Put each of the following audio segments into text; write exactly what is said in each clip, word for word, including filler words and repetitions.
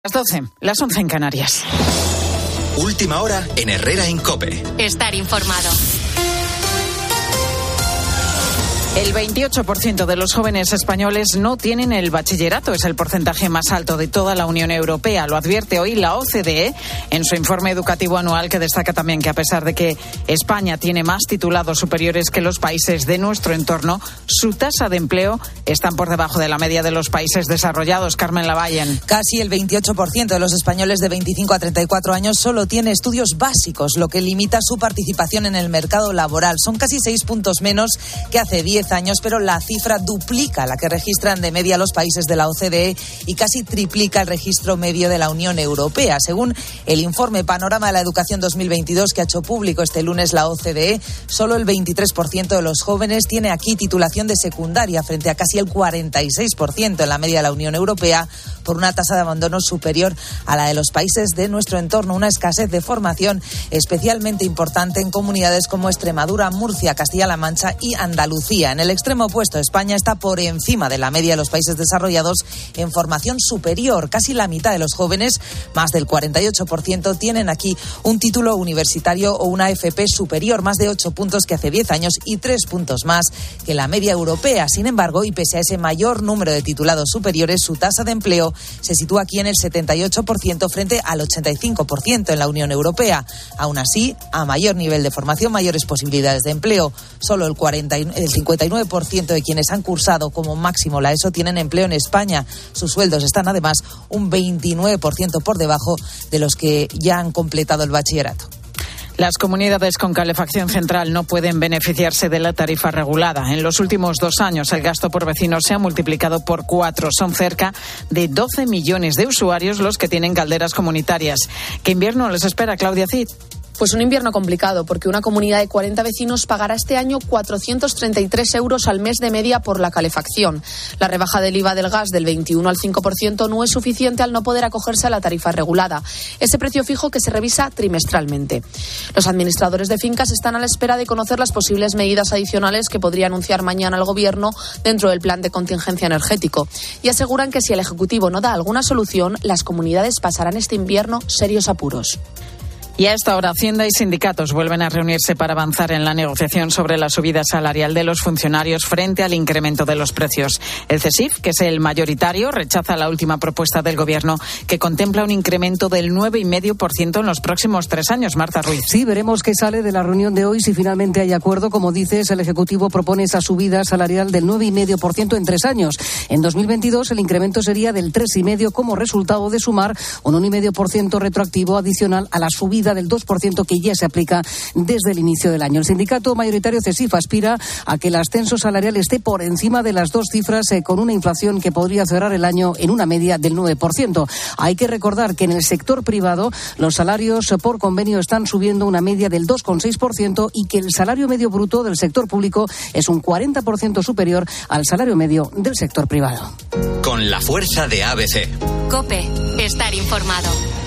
Las doce, las once en Canarias. Última hora en Herrera en COPE. Estar informado. El veintiocho por ciento de los jóvenes españoles no tienen el bachillerato. Es el porcentaje más alto de toda la Unión Europea. Lo advierte hoy la O C D E en su informe educativo anual, que destaca también que a pesar de que España tiene más titulados superiores que los países de nuestro entorno, su tasa de empleo está por debajo de la media de los países desarrollados. Carmen Lavallen. Casi el veintiocho por ciento de los españoles de veinticinco a treinta y cuatro años solo tiene estudios básicos, lo que limita su participación en el mercado laboral. Son casi seis puntos menos que hace diez años, pero la cifra duplica la que registran de media los países de la O C D E y casi triplica el registro medio de la Unión Europea. Según el informe Panorama de la Educación dos mil veintidós que ha hecho público este lunes la O C D E, solo el veintitrés por ciento de los jóvenes tiene aquí titulación de secundaria, frente a casi el cuarenta y seis por ciento en la media de la Unión Europea, por una tasa de abandono superior a la de los países de nuestro entorno. Una escasez de formación especialmente importante en comunidades como Extremadura, Murcia, Castilla-La Mancha y Andalucía. En el extremo opuesto, España está por encima de la media de los países desarrollados en formación superior. Casi la mitad de los jóvenes, más del cuarenta y ocho por ciento, tienen aquí un título universitario o una F P superior, más de ocho puntos que hace diez años y tres puntos más que la media europea. Sin embargo, y pese a ese mayor número de titulados superiores, su tasa de empleo se sitúa aquí en el setenta y ocho por ciento frente al ochenta y cinco por ciento en la Unión Europea. Aún así, a mayor nivel de formación, mayores posibilidades de empleo. Solo el, cuarenta, el cincuenta y nueve por ciento de quienes han cursado como máximo la ESO tienen empleo en España. Sus sueldos están además un veintinueve por ciento por debajo de los que ya han completado el bachillerato. Las comunidades con calefacción central no pueden beneficiarse de la tarifa regulada. En los últimos dos años el gasto por vecino se ha multiplicado por cuatro. Son cerca de doce millones de usuarios los que tienen calderas comunitarias. ¿Qué invierno les espera, Claudia Cid? Pues un invierno complicado, porque una comunidad de cuarenta vecinos pagará este año cuatrocientos treinta y tres euros al mes de media por la calefacción. La rebaja del I V A del gas del veintiuno al cinco por ciento no es suficiente al no poder acogerse a la tarifa regulada, ese precio fijo que se revisa trimestralmente. Los administradores de fincas están a la espera de conocer las posibles medidas adicionales que podría anunciar mañana el Gobierno dentro del plan de contingencia energético, y aseguran que si el Ejecutivo no da alguna solución, las comunidades pasarán este invierno serios apuros. Y a esta hora, Hacienda y sindicatos vuelven a reunirse para avanzar en la negociación sobre la subida salarial de los funcionarios frente al incremento de los precios. El CESIF, que es el mayoritario, rechaza la última propuesta del Gobierno, que contempla un incremento del nueve coma cinco por ciento en los próximos tres años. Marta Ruiz. Sí, veremos qué sale de la reunión de hoy. Si finalmente hay acuerdo, como dices, el Ejecutivo propone esa subida salarial del nueve coma cinco por ciento en tres años. En dos mil veintidós el incremento sería del tres coma cinco por ciento como resultado de sumar un uno coma cinco por ciento retroactivo adicional a la subida del dos por ciento que ya se aplica desde el inicio del año. El sindicato mayoritario CESIF aspira a que el ascenso salarial esté por encima de las dos cifras, eh, con una inflación que podría cerrar el año en una media del nueve por ciento. Hay que recordar que en el sector privado los salarios por convenio están subiendo una media del dos coma seis por ciento y que el salario medio bruto del sector público es un cuarenta por ciento superior al salario medio del sector privado. Con la fuerza de A B C. COPE. Estar informado.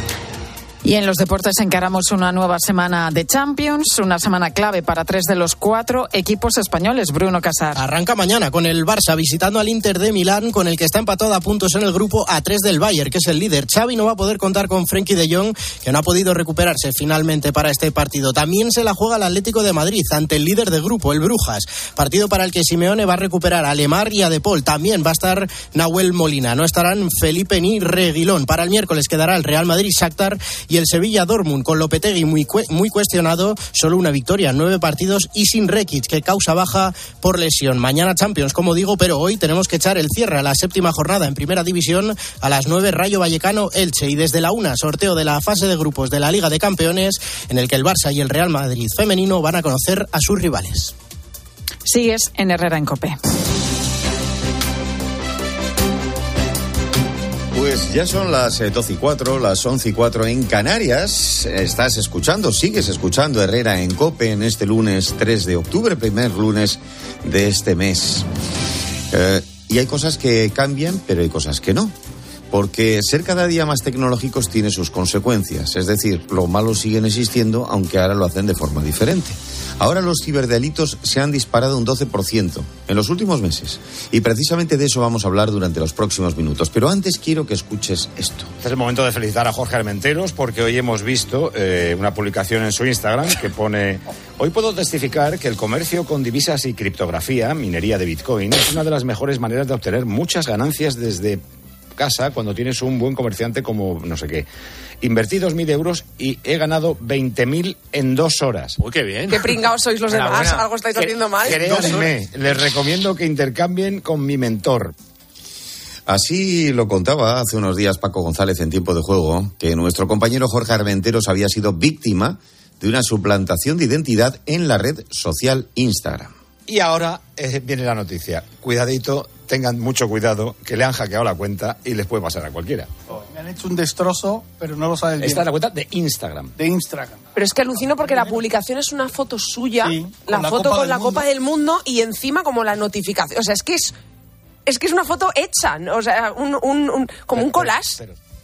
Y en los deportes encaramos una nueva semana de Champions, una semana clave para tres de los cuatro equipos españoles. Bruno Casar. Arranca mañana con el Barça visitando al Inter de Milán, con el que está empatado a puntos en el grupo a tres del Bayern, que es el líder. Xavi no va a poder contar con Frenkie de Jong, que no ha podido recuperarse finalmente para este partido. También se la juega el Atlético de Madrid ante el líder de grupo, el Brujas. Partido para el que Simeone va a recuperar a Lemar y a De Paul. También va a estar Nahuel Molina. No estarán Felipe ni Reguilón. Para el miércoles quedará el Real Madrid-Shakhtar y el Sevilla Dortmund, con Lopetegui muy, cu- muy cuestionado, solo una victoria, nueve partidos y sin Rekic, que causa baja por lesión. Mañana Champions, como digo, pero hoy tenemos que echar el cierre a la séptima jornada en Primera División. A las nueve, Rayo Vallecano Elche, y desde la una, sorteo de la fase de grupos de la Liga de Campeones, en el que el Barça y el Real Madrid femenino van a conocer a sus rivales. Sigues en Herrera en COPE. Pues ya son las doce y cuatro, las once y cuatro en Canarias. Estás escuchando, sigues escuchando Herrera en COPE en este lunes tres de octubre, primer lunes de este mes. Eh, y hay cosas que cambian, pero hay cosas que no. Porque ser cada día más tecnológicos tiene sus consecuencias. Es decir, los malos siguen existiendo, aunque ahora lo hacen de forma diferente. Ahora los ciberdelitos se han disparado un doce por ciento en los últimos meses. Y precisamente de eso vamos a hablar durante los próximos minutos. Pero antes quiero que escuches esto. Este es el momento de felicitar a Jorge Armenteros, porque hoy hemos visto eh, una publicación en su Instagram que pone: hoy puedo testificar que el comercio con divisas y criptografía, minería de Bitcoin, es una de las mejores maneras de obtener muchas ganancias desde casa cuando tienes un buen comerciante como no sé qué. Invertí dos mil euros y he ganado veinte mil en dos horas. Uy, qué bien. Qué pringados sois los demás. Buena. Algo estáis haciendo mal. Créanme, les recomiendo que intercambien con mi mentor. Así lo contaba hace unos días Paco González en Tiempo de Juego, que nuestro compañero Jorge Armenteros había sido víctima de una suplantación de identidad en la red social Instagram. Y ahora eh, viene la noticia. Cuidadito, tengan mucho cuidado, que le han hackeado la cuenta y les puede pasar a cualquiera. Oh, me han hecho un destrozo, pero no lo saben bien. Esta es la cuenta de Instagram. De Instagram. Pero es que alucino porque la publicación es una foto suya, sí, la, la foto Copa con la mundo. Copa del Mundo y encima como la notificación. O sea, es que es es que es una foto hecha, ¿no? O sea, un, un, un, como un collage. Pero, pero...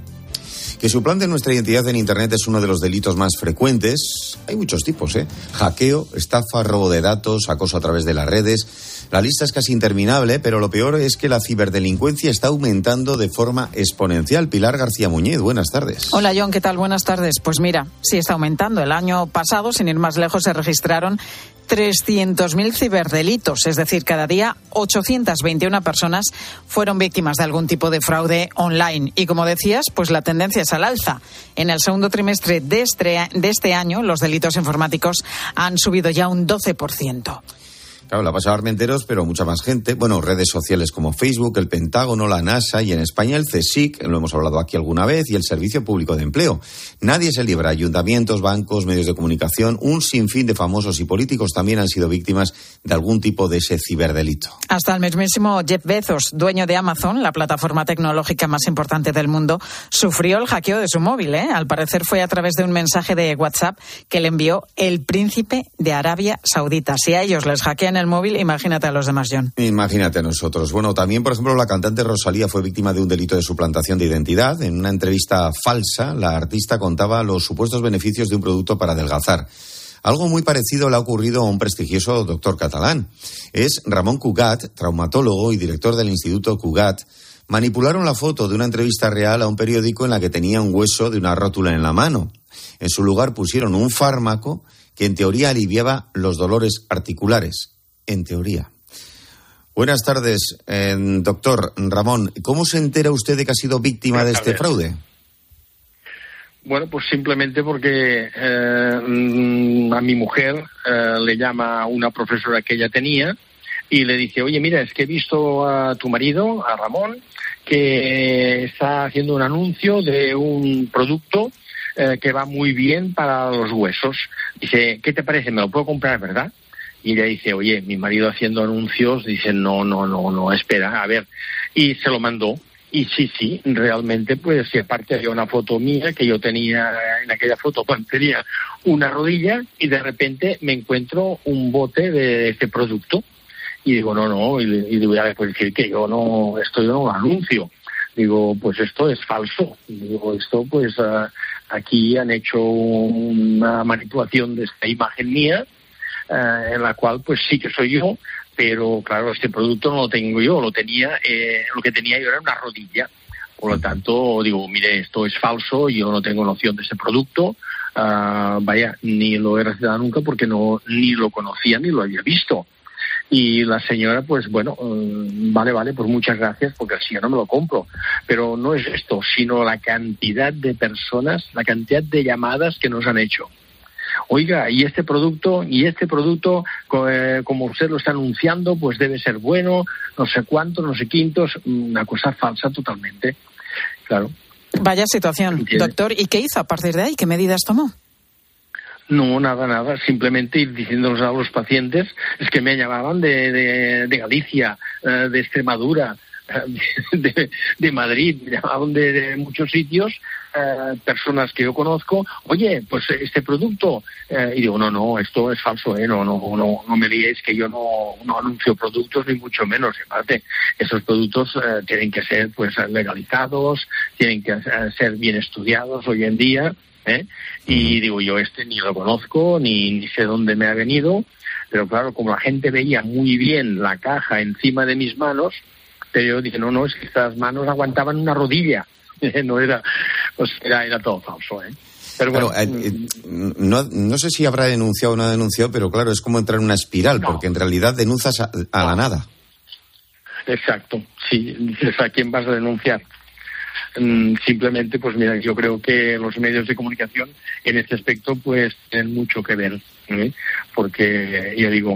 Que suplanten nuestra identidad en Internet es uno de los delitos más frecuentes. Hay muchos tipos, ¿eh? Hackeo, estafa, robo de datos, acoso a través de las redes. La lista es casi interminable, pero lo peor es que la ciberdelincuencia está aumentando de forma exponencial. Pilar García Muñiz, buenas tardes. Hola, John, ¿qué tal? Buenas tardes. Pues mira, sí está aumentando. El año pasado, sin ir más lejos, se registraron trescientos mil ciberdelitos, es decir, cada día ochocientas veintiuna personas fueron víctimas de algún tipo de fraude online. Y como decías, pues la tendencia es al alza. En el segundo trimestre de este, de este año, los delitos informáticos han subido ya un doce por ciento. Claro, la ha pasado a Armenteros, pero mucha más gente. Bueno, redes sociales como Facebook, el Pentágono, la NASA y en España el CSIC, lo hemos hablado aquí alguna vez, y el Servicio Público de Empleo. Nadie se libra. Ayuntamientos, bancos, medios de comunicación, un sinfín de famosos y políticos también han sido víctimas de algún tipo de ese ciberdelito. Hasta el mismísimo Jeff Bezos, dueño de Amazon, la plataforma tecnológica más importante del mundo, sufrió el hackeo de su móvil, ¿eh? Al parecer fue a través de un mensaje de WhatsApp que le envió el príncipe de Arabia Saudita. Si a ellos les hackean el móvil, imagínate a los demás, John. Imagínate a nosotros. Bueno, también, por ejemplo, la cantante Rosalía fue víctima de un delito de suplantación de identidad. En una entrevista falsa, la artista contaba los supuestos beneficios de un producto para adelgazar. Algo muy parecido le ha ocurrido a un prestigioso doctor catalán. Es Ramón Cugat, traumatólogo y director del Instituto Cugat. Manipularon la foto de una entrevista real a un periódico en la que tenía un hueso de una rótula en la mano. En su lugar pusieron un fármaco que en teoría aliviaba los dolores articulares. En teoría. Buenas tardes, eh, doctor Ramón. ¿Cómo se entera usted de que ha sido víctima de este fraude? Bueno, pues simplemente porque eh, a mi mujer eh, le llama una profesora que ella tenía y le dice: oye, mira, es que he visto a tu marido, a Ramón, que está haciendo un anuncio de un producto eh, que va muy bien para los huesos. Dice: ¿qué te parece? ¿Me lo puedo comprar, verdad? Y ella dice: oye, mi marido haciendo anuncios, dice, no, no, no, no, espera, a ver. Y se lo mandó. Y sí, sí, realmente, pues, si aparte había una foto mía que yo tenía en aquella foto, pues tenía una rodilla y de repente me encuentro un bote de este producto. Y digo, no, no, y, y le voy a decir que yo no, esto yo no anuncio. Digo, pues esto es falso. Digo, esto, pues, uh, aquí han hecho una manipulación de esta imagen mía, Uh, en la cual pues sí que soy yo, pero claro, este producto no lo tengo yo, lo tenía, eh, lo que tenía yo era una rodilla. Por lo tanto, digo, mire, esto es falso, yo no tengo noción de ese producto, uh, vaya, ni lo he recibido nunca porque no ni lo conocía ni lo había visto. Y la señora, pues bueno, uh, vale, vale, pues muchas gracias, porque así yo no me lo compro. Pero no es esto, sino la cantidad de personas, la cantidad de llamadas que nos han hecho. Oiga, y este producto, y este producto, eh, como usted lo está anunciando, pues debe ser bueno, no sé cuántos, no sé quintos, una cosa falsa totalmente, claro. Vaya situación, ¿entiendes? Doctor, ¿y qué hizo a partir de ahí? ¿Qué medidas tomó? No, nada, nada, simplemente ir diciéndonos a los pacientes, es que me llamaban de, de, de Galicia, eh, de Extremadura, de, de Madrid, me llamaban de, de muchos sitios, eh, personas que yo conozco, oye, pues este producto, eh, y digo, no, no, esto es falso, eh, no, no, no, no me liéis que yo no, no anuncio productos ni mucho menos. Y aparte, esos productos eh, tienen que ser pues legalizados, tienen que eh, ser bien estudiados hoy en día, ¿eh? Y digo, yo este ni lo conozco, ni, ni sé dónde me ha venido, pero claro, como la gente veía muy bien la caja encima de mis manos, pero yo dije, no, no, es que estas manos aguantaban una rodilla, no era, pues era, era todo falso, ¿eh? Pero bueno, claro, eh, eh, no, no sé si habrá denunciado o no ha denunciado, pero claro, es como entrar en una espiral, no. Porque en realidad denuncias a, a la nada. Exacto, sí, dices, ¿a quién vas a denunciar? Mm, simplemente, pues mira, yo creo que los medios de comunicación en este aspecto pues tienen mucho que ver, ¿eh? Porque, ya digo,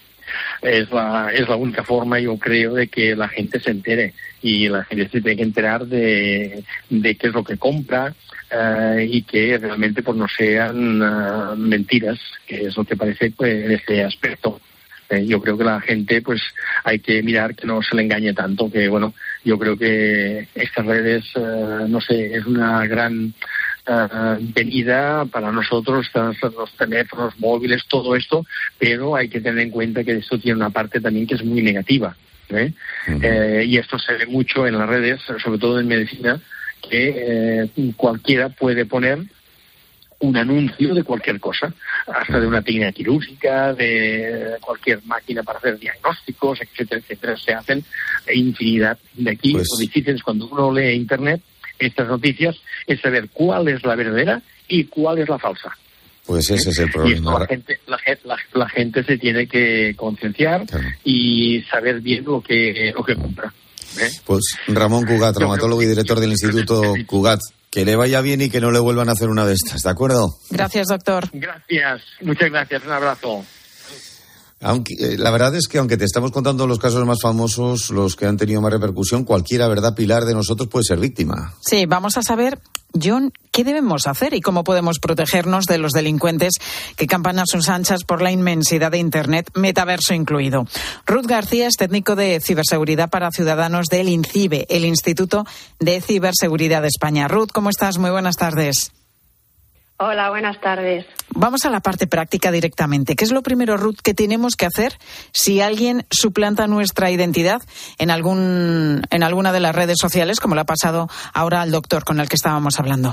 es la es la única forma, yo creo, de que la gente se entere, y la gente se tiene que enterar de, de qué es lo que compra, uh, y que realmente pues no sean uh, mentiras, que es lo que parece pues, en este aspecto. Eh, yo creo que la gente pues hay que mirar que no se le engañe tanto, que bueno, yo creo que estas redes, uh, no sé, es una gran Uh, venida para nosotros, los teléfonos móviles, todo esto, pero hay que tener en cuenta que esto tiene una parte también que es muy negativa, ¿eh? Uh-huh. Eh, y esto se ve mucho en las redes, sobre todo en medicina, que eh, cualquiera puede poner un anuncio de cualquier cosa, hasta de una técnica quirúrgica, de cualquier máquina para hacer diagnósticos, etcétera, etcétera. Se hacen infinidad de aquí. Pues... Lo difícil es cuando uno lee internet estas noticias, es saber cuál es la verdadera y cuál es la falsa. Pues ese es el problema. Y esto la gente, la, la, la gente se tiene que concienciar, claro, y saber bien lo que, lo que compra, ¿eh? Pues Ramón Cugat, traumatólogo y director del Instituto Cugat, que le vaya bien y que no le vuelvan a hacer una de estas, ¿de acuerdo? Gracias, doctor. Gracias, muchas gracias, un abrazo. Aunque, eh, la verdad es que aunque te estamos contando los casos más famosos, los que han tenido más repercusión, cualquiera, ¿verdad, Pilar, de nosotros puede ser víctima? Sí, vamos a saber, John, ¿qué debemos hacer y cómo podemos protegernos de los delincuentes que campan a sus anchas por la inmensidad de Internet, metaverso incluido? Ruth García es técnico de ciberseguridad para ciudadanos del INCIBE, el Instituto de Ciberseguridad de España. Ruth, ¿cómo estás? Muy buenas tardes. Hola, buenas tardes. Vamos a la parte práctica directamente. ¿Qué es lo primero, Ruth, que tenemos que hacer si alguien suplanta nuestra identidad en algún en alguna de las redes sociales, como le ha pasado ahora al doctor con el que estábamos hablando?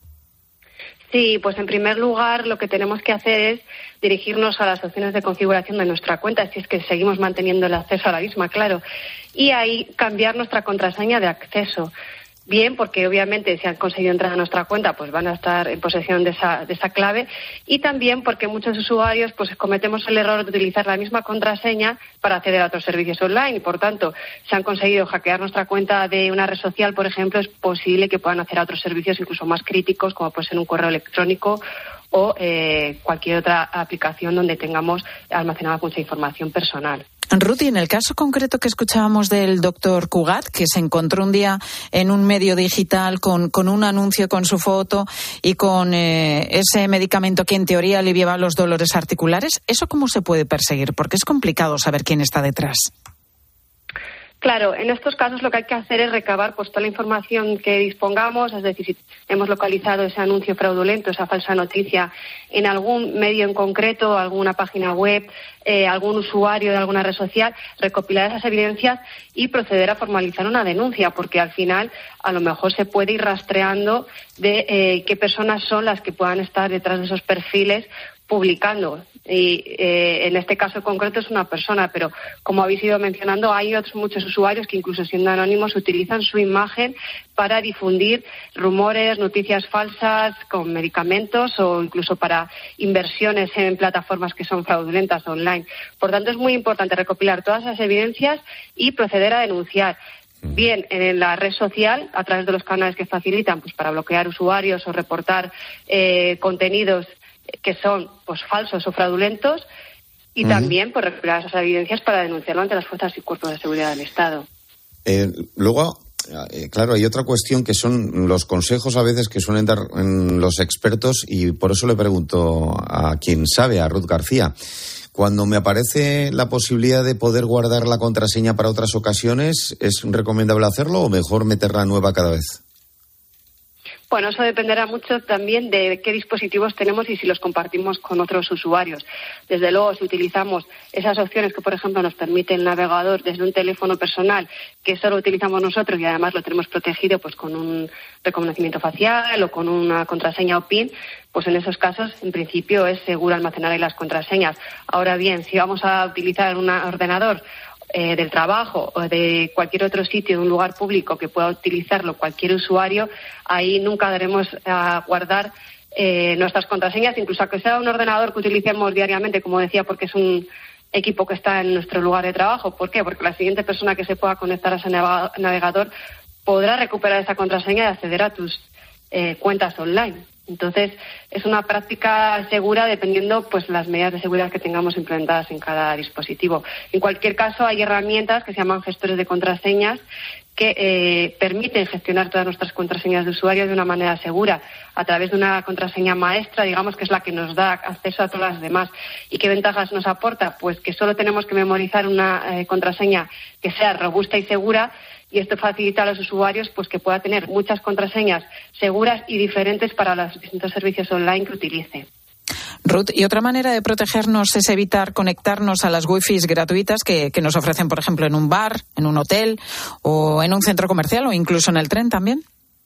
Sí, pues en primer lugar lo que tenemos que hacer es dirigirnos a las opciones de configuración de nuestra cuenta, si es que seguimos manteniendo el acceso a la misma, claro, y ahí cambiar nuestra contraseña de acceso. Bien, porque obviamente si han conseguido entrar a nuestra cuenta, pues van a estar en posesión de esa, de esa clave, y también porque muchos usuarios pues cometemos el error de utilizar la misma contraseña para acceder a otros servicios online, y por tanto, si han conseguido hackear nuestra cuenta de una red social, por ejemplo, es posible que puedan acceder a otros servicios incluso más críticos, como puede ser un correo electrónico o eh, cualquier otra aplicación donde tengamos almacenada mucha información personal. Ruth, y en el caso concreto que escuchábamos del doctor Cugat, que se encontró un día en un medio digital con, con un anuncio con su foto y con eh, ese medicamento que en teoría aliviaba los dolores articulares, ¿eso cómo se puede perseguir? Porque es complicado saber quién está detrás. Claro, en estos casos lo que hay que hacer es recabar pues toda la información que dispongamos, es decir, si hemos localizado ese anuncio fraudulento, esa falsa noticia en algún medio en concreto, alguna página web, eh, algún usuario de alguna red social, recopilar esas evidencias y proceder a formalizar una denuncia, porque al final a lo mejor se puede ir rastreando de eh, qué personas son las que puedan estar detrás de esos perfiles publicando. Y eh, en este caso concreto es una persona, pero como habéis ido mencionando, hay otros muchos usuarios que incluso siendo anónimos utilizan su imagen para difundir rumores, noticias falsas con medicamentos o incluso para inversiones en plataformas que son fraudulentas online. Por tanto, es muy importante recopilar todas esas evidencias y proceder a denunciar. Bien en la red social, a través de los canales que facilitan pues para bloquear usuarios o reportar eh, contenidos que son pues falsos o fraudulentos, y uh-huh. también por recopilar esas evidencias para denunciarlo ante las fuerzas y cuerpos de seguridad del Estado. Eh, luego, eh, claro, hay otra cuestión que son los consejos a veces que suelen dar en los expertos, y por eso le pregunto a quien sabe, a Ruth García. Cuando me aparece la posibilidad de poder guardar la contraseña para otras ocasiones, ¿es recomendable hacerlo o mejor meterla nueva cada vez? Bueno, eso dependerá mucho también de qué dispositivos tenemos y si los compartimos con otros usuarios. Desde luego, si utilizamos esas opciones que, por ejemplo, nos permite el navegador desde un teléfono personal que solo utilizamos nosotros y además lo tenemos protegido pues con un reconocimiento facial o con una contraseña o PIN, pues en esos casos, en principio, es seguro almacenar ahí las contraseñas. Ahora bien, si vamos a utilizar un ordenador Eh, del trabajo o de cualquier otro sitio, de un lugar público que pueda utilizarlo cualquier usuario, ahí nunca daremos a guardar eh, nuestras contraseñas, incluso a que sea un ordenador que utilicemos diariamente, como decía, porque es un equipo que está en nuestro lugar de trabajo. ¿Por qué? Porque la siguiente persona que se pueda conectar a ese navegador podrá recuperar esa contraseña y acceder a tus eh, cuentas online. Entonces, es una práctica segura dependiendo pues las medidas de seguridad que tengamos implementadas en cada dispositivo. En cualquier caso, hay herramientas que se llaman gestores de contraseñas que eh, permiten gestionar todas nuestras contraseñas de usuario de una manera segura, a través de una contraseña maestra, digamos, que es la que nos da acceso a todas las demás. ¿Y qué ventajas nos aporta? Pues que solo tenemos que memorizar una eh, contraseña que sea robusta y segura, y esto facilita a los usuarios pues que pueda tener muchas contraseñas seguras y diferentes para los distintos servicios online que utilice. Ruth, y otra manera de protegernos es evitar conectarnos a las wifis gratuitas que, que nos ofrecen, por ejemplo, en un bar, en un hotel o en un centro comercial o incluso en el tren también.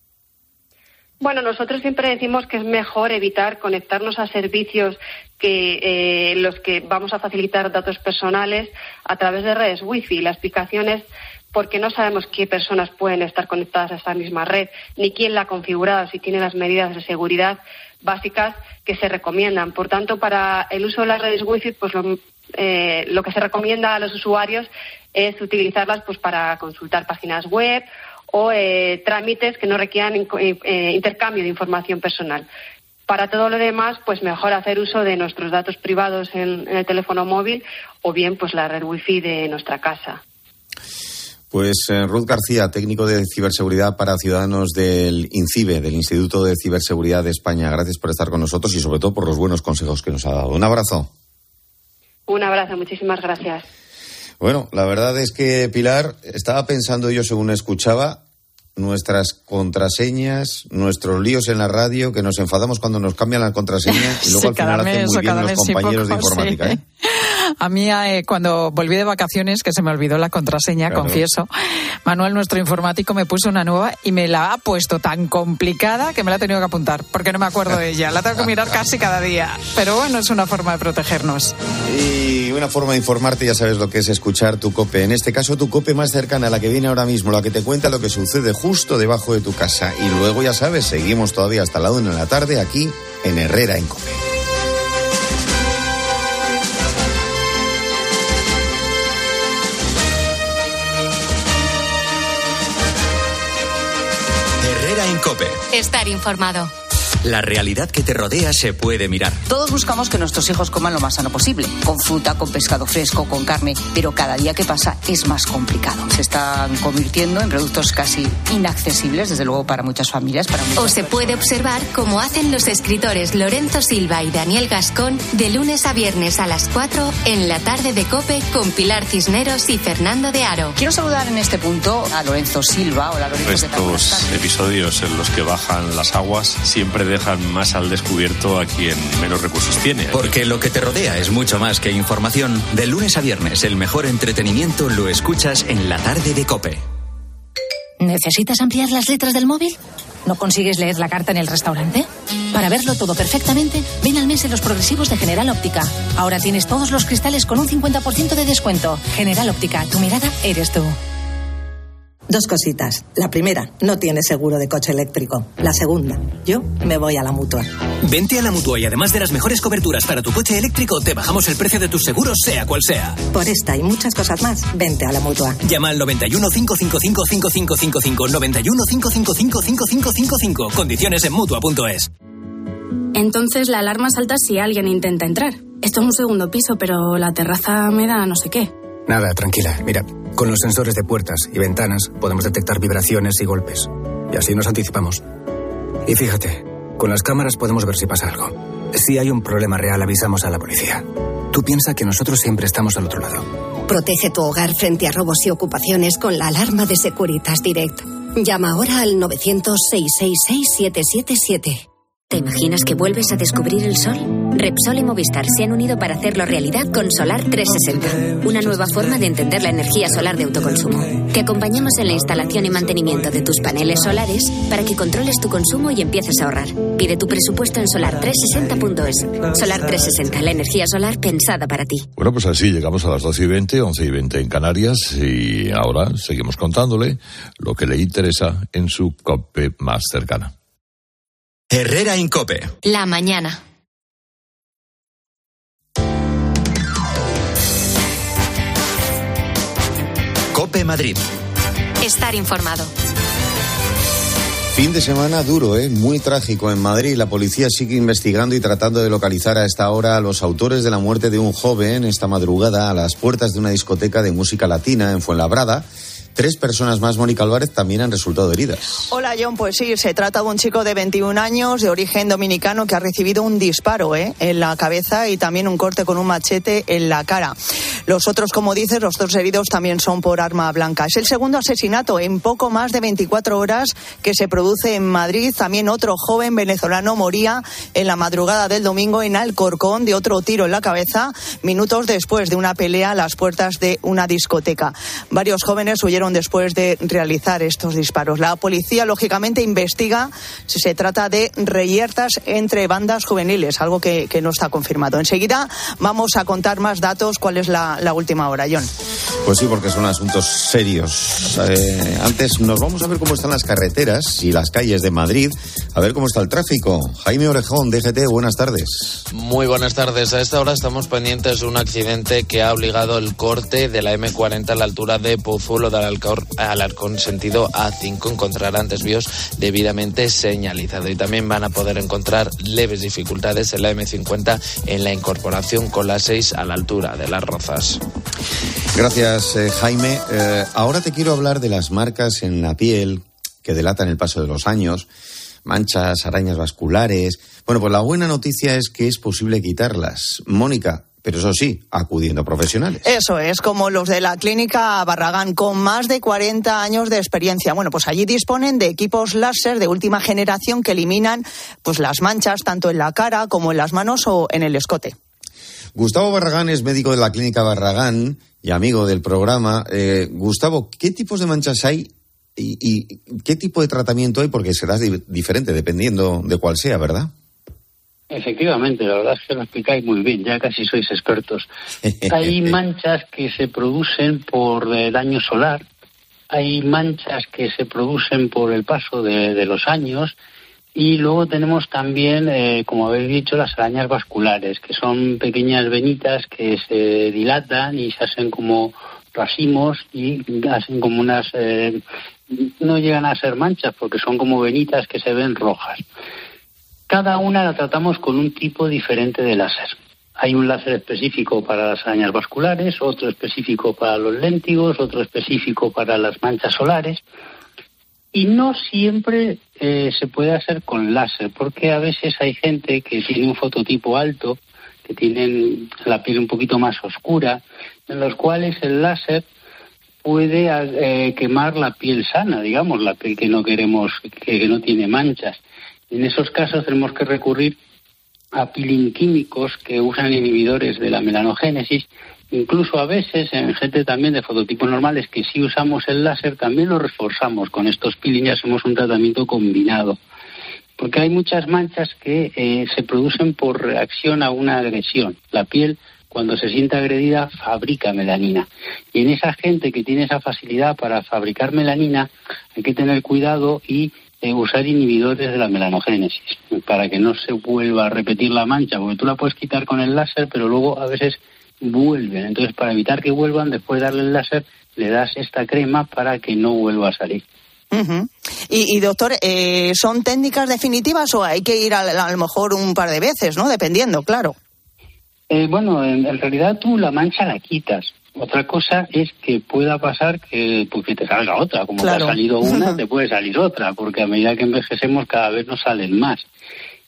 Bueno, nosotros siempre decimos que es mejor evitar conectarnos a servicios que eh, los que vamos a facilitar datos personales a través de redes wifi. La explicación es porque no sabemos qué personas pueden estar conectadas a esta misma red, ni quién la ha configurado, si tiene las medidas de seguridad básicas que se recomiendan. Por tanto, para el uso de las redes wifi, pues lo, eh, lo que se recomienda a los usuarios es utilizarlas pues para consultar páginas web o eh, trámites que no requieran eh, intercambio de información personal. Para todo lo demás, pues mejor hacer uso de nuestros datos privados en, en el teléfono móvil o bien pues la red wifi de nuestra casa. Pues eh, Ruth García, técnico de ciberseguridad para ciudadanos del INCIBE, del Instituto de Ciberseguridad de España. Gracias por estar con nosotros y sobre todo por los buenos consejos que nos ha dado. Un abrazo. Un abrazo, muchísimas gracias. Bueno, la verdad es que, Pilar, estaba pensando yo según escuchaba, nuestras contraseñas, nuestros líos en la radio, que nos enfadamos cuando nos cambian la contraseña y luego sí, al final hacen muy bien los compañeros sí, poco, de informática. Sí. ¿eh? A mí, eh, cuando volví de vacaciones, que se me olvidó la contraseña, claro. Confieso, Manuel, nuestro informático, me puso una nueva y me la ha puesto tan complicada que me la he tenido que apuntar, porque no me acuerdo de ella. La tengo que mirar casi cada día. Pero bueno, es una forma de protegernos. Y una forma de informarte, ya sabes lo que es escuchar tu COPE. En este caso, tu COPE más cercana, la que viene ahora mismo, la que te cuenta lo que sucede justo debajo de tu casa. Y luego, ya sabes, seguimos todavía hasta la una de la tarde aquí en Herrera en COPE. Herrera en COPE. Estar informado. La realidad que te rodea se puede mirar. Todos buscamos que nuestros hijos coman lo más sano posible, con fruta, con pescado fresco, con carne, pero cada día que pasa es más complicado. Se están convirtiendo en productos casi inaccesibles, desde luego para muchas familias. Para muchas o se personas. Puede observar cómo hacen los escritores Lorenzo Silva y Daniel Gascón de lunes a viernes a las cuatro en la tarde de COPE con Pilar Cisneros y Fernando de Aro. Quiero saludar en este punto a Lorenzo Silva. Hola, Lorenzo. Estos episodios en los que bajan las aguas siempre dejan más al descubierto a quien menos recursos tiene. Porque lo que te rodea es mucho más que información. De lunes a viernes, el mejor entretenimiento lo escuchas en la tarde de COPE. ¿Necesitas ampliar las letras del móvil? ¿No consigues leer la carta en el restaurante? Para verlo todo perfectamente, ven al mes en los progresivos de General Óptica. Ahora tienes todos los cristales con un cincuenta por ciento de descuento. General Óptica, tu mirada eres tú. Dos cositas. La primera, no tienes seguro de coche eléctrico. La segunda, yo me voy a la Mutua. Vente a la Mutua y además de las mejores coberturas para tu coche eléctrico, te bajamos el precio de tus seguros, sea cual sea. Por esta y muchas cosas más, vente a la Mutua. Llama al noventa y uno, cinco cinco cinco, cinco cinco cinco cinco, noventa y uno, cinco cinco cinco, cinco cinco cinco cinco. Condiciones en Mutua punto es. Entonces la alarma salta si alguien intenta entrar. Esto es un segundo piso, pero la terraza me da no sé qué. Nada, tranquila. Mira, con los sensores de puertas y ventanas podemos detectar vibraciones y golpes. Y así nos anticipamos. Y fíjate, con las cámaras podemos ver si pasa algo. Si hay un problema real, avisamos a la policía. Tú piensas que nosotros siempre estamos al otro lado. Protege tu hogar frente a robos y ocupaciones con la alarma de Securitas Direct. Llama ahora al novecientos, seiscientos sesenta y seis, siete siete siete. ¿Te imaginas que vuelves a descubrir el sol? Repsol y Movistar se han unido para hacerlo realidad con Solar trescientos sesenta, una nueva forma de entender la energía solar de autoconsumo. Te acompañamos en la instalación y mantenimiento de tus paneles solares para que controles tu consumo y empieces a ahorrar. Pide tu presupuesto en solar trescientos sesenta punto es. Solar trescientos sesenta, la energía solar pensada para ti. Bueno, pues así llegamos a las doce y veinte, once y veinte en Canarias, y ahora seguimos contándole lo que le interesa en su COPE más cercana. Herrera Incope. La mañana. COPE Madrid. Estar informado. Fin de semana duro, ¿eh? Muy trágico en Madrid. La policía sigue investigando y tratando de localizar a esta hora a los autores de la muerte de un joven esta madrugada a las puertas de una discoteca de música latina en Fuenlabrada. Tres personas más, Mónica Álvarez, también han resultado heridas. Hola, John. Pues sí, se trata de un chico de veintiún años, de origen dominicano, que ha recibido un disparo ¿eh? en la cabeza y también un corte con un machete en la cara. Los otros, como dices, los dos heridos también son por arma blanca. Es el segundo asesinato en poco más de veinticuatro horas que se produce en Madrid. También otro joven venezolano moría en la madrugada del domingo en Alcorcón de otro tiro en la cabeza, minutos después de una pelea a las puertas de una discoteca. Varios jóvenes huyeron después de realizar estos disparos. La policía, lógicamente, investiga si se trata de reyertas entre bandas juveniles, algo que, que no está confirmado. Enseguida vamos a contar más datos. ¿Cuál es la, la última hora, John? Pues sí, porque son asuntos serios. Eh, antes nos vamos a ver cómo están las carreteras y las calles de Madrid, a ver cómo está el tráfico. Jaime Orejón, D G T, buenas tardes. Muy buenas tardes. A esta hora estamos pendientes de un accidente que ha obligado el corte de la eme cuarenta a la altura de Pozuelo de Alarcón, sentido A cinco. Encontrarán desvíos debidamente señalizados y también van a poder encontrar leves dificultades en la eme cincuenta en la incorporación con la seis a la altura de Las Rozas. Gracias, eh, Jaime. Eh, ahora te quiero hablar de las marcas en la piel que delatan el paso de los años, manchas, arañas vasculares. Bueno, pues la buena noticia es que es posible quitarlas. Mónica, pero eso sí, acudiendo a profesionales. Eso es, como los de la Clínica Barragán, con más de cuarenta años de experiencia. Bueno, pues allí disponen de equipos láser de última generación que eliminan pues las manchas tanto en la cara como en las manos o en el escote. Gustavo Barragán es médico de la Clínica Barragán y amigo del programa. Eh, Gustavo, ¿qué tipos de manchas hay y, y qué tipo de tratamiento hay? Porque será di- diferente dependiendo de cuál sea, ¿verdad? Efectivamente, la verdad es que lo explicáis muy bien, ya casi sois expertos. Hay manchas que se producen por eh, daño solar, hay manchas que se producen por el paso de, de los años, y luego tenemos también, eh, como habéis dicho, las arañas vasculares, que son pequeñas venitas que se dilatan y se hacen como racimos y hacen como unas... Eh, no llegan a ser manchas porque son como venitas que se ven rojas. Cada una la tratamos con un tipo diferente de láser. Hay un láser específico para las arañas vasculares, otro específico para los léntigos, otro específico para las manchas solares. Y no siempre eh, se puede hacer con láser, porque a veces hay gente que tiene un fototipo alto, que tienen la piel un poquito más oscura, en los cuales el láser puede eh, quemar la piel sana, digamos, la piel que no queremos, que, que no tiene manchas. En esos casos tenemos que recurrir a peeling químicos que usan inhibidores de la melanogénesis. Incluso a veces en gente también de fototipos normales que sí usamos el láser, también lo reforzamos con estos peeling y hacemos un tratamiento combinado. Porque hay muchas manchas que eh, se producen por reacción a una agresión. La piel, cuando se siente agredida, fabrica melanina. Y en esa gente que tiene esa facilidad para fabricar melanina, hay que tener cuidado y eh, usar inhibidores de la melanogénesis para que no se vuelva a repetir la mancha, porque tú la puedes quitar con el láser, pero luego a veces vuelven. Entonces, para evitar que vuelvan, después de darle el láser, le das esta crema para que no vuelva a salir. Uh-huh. Y, y doctor, eh, ¿son técnicas definitivas o hay que ir a, a lo mejor un par de veces, ¿no? Dependiendo, claro. Eh, bueno, en, en realidad tú la mancha la quitas. Otra cosa es que pueda pasar que, pues, que te salga otra. Como claro. Te ha salido una, te puede salir otra, porque a medida que envejecemos cada vez nos salen más.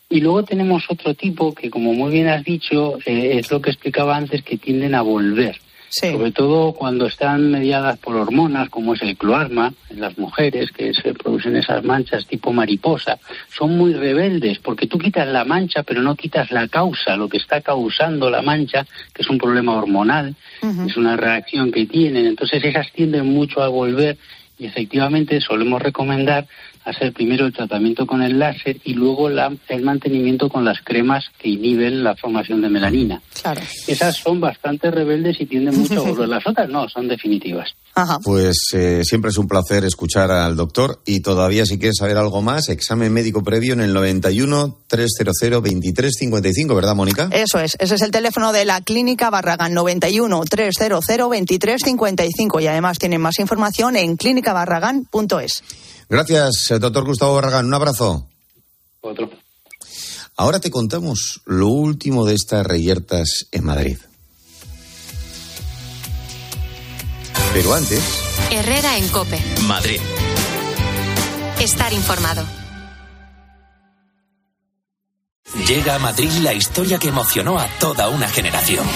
Y luego tenemos otro tipo que, como muy bien has dicho, eh, es lo que explicaba antes, que tienden a volver. Sí. Sobre todo cuando están mediadas por hormonas, como es el cloarma en las mujeres, que se producen esas manchas tipo mariposa. Son muy rebeldes, porque tú quitas la mancha, pero no quitas la causa, lo que está causando la mancha, que es un problema hormonal, uh-huh. es una reacción que tienen. Entonces esas tienden mucho a volver, y efectivamente solemos recomendar hacer primero el tratamiento con el láser y luego la, el mantenimiento con las cremas que inhiben la formación de melanina. Claro. Esas son bastante rebeldes y tienden mucho a volver. Las otras no, son definitivas. Ajá. Pues eh, siempre es un placer escuchar al doctor, y todavía si quieres saber algo más, examen médico previo en el noventa y uno, trescientos veintitrés, cincuenta y cinco, ¿verdad, Mónica? Eso es, ese es el teléfono de la Clínica Barragán, noventa y uno, trescientos veintitrés, cincuenta y cinco, y además tienen más información en clínica barragán punto es. Gracias, doctor Gustavo Barragán. Un abrazo. Otro. Ahora te contamos lo último de estas reyertas en Madrid. Pero antes... Herrera en COPE. Madrid. Estar informado. Llega a Madrid la historia que emocionó a toda una generación.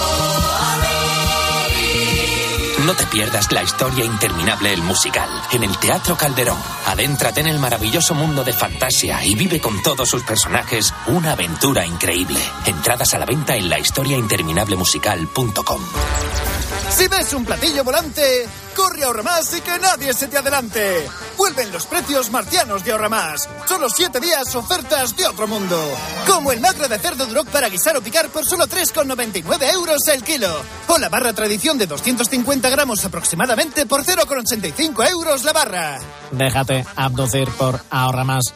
No te pierdas la historia interminable El Musical, en el Teatro Calderón. Adéntrate en el maravilloso mundo de fantasía y vive con todos sus personajes una aventura increíble. Entradas a la venta en la historia interminable musical punto com. Si ves un platillo volante, corre a Ahorramás y que nadie se te adelante. Vuelven los precios marcianos de Ahorramás. Solo siete días, ofertas de otro mundo. Como el magro de cerdo Duroc para guisar o picar por solo tres con noventa y nueve euros el kilo. O la barra tradición de doscientos cincuenta gramos aproximadamente por cero con ochenta y cinco euros la barra. Déjate abducir por Ahorramás.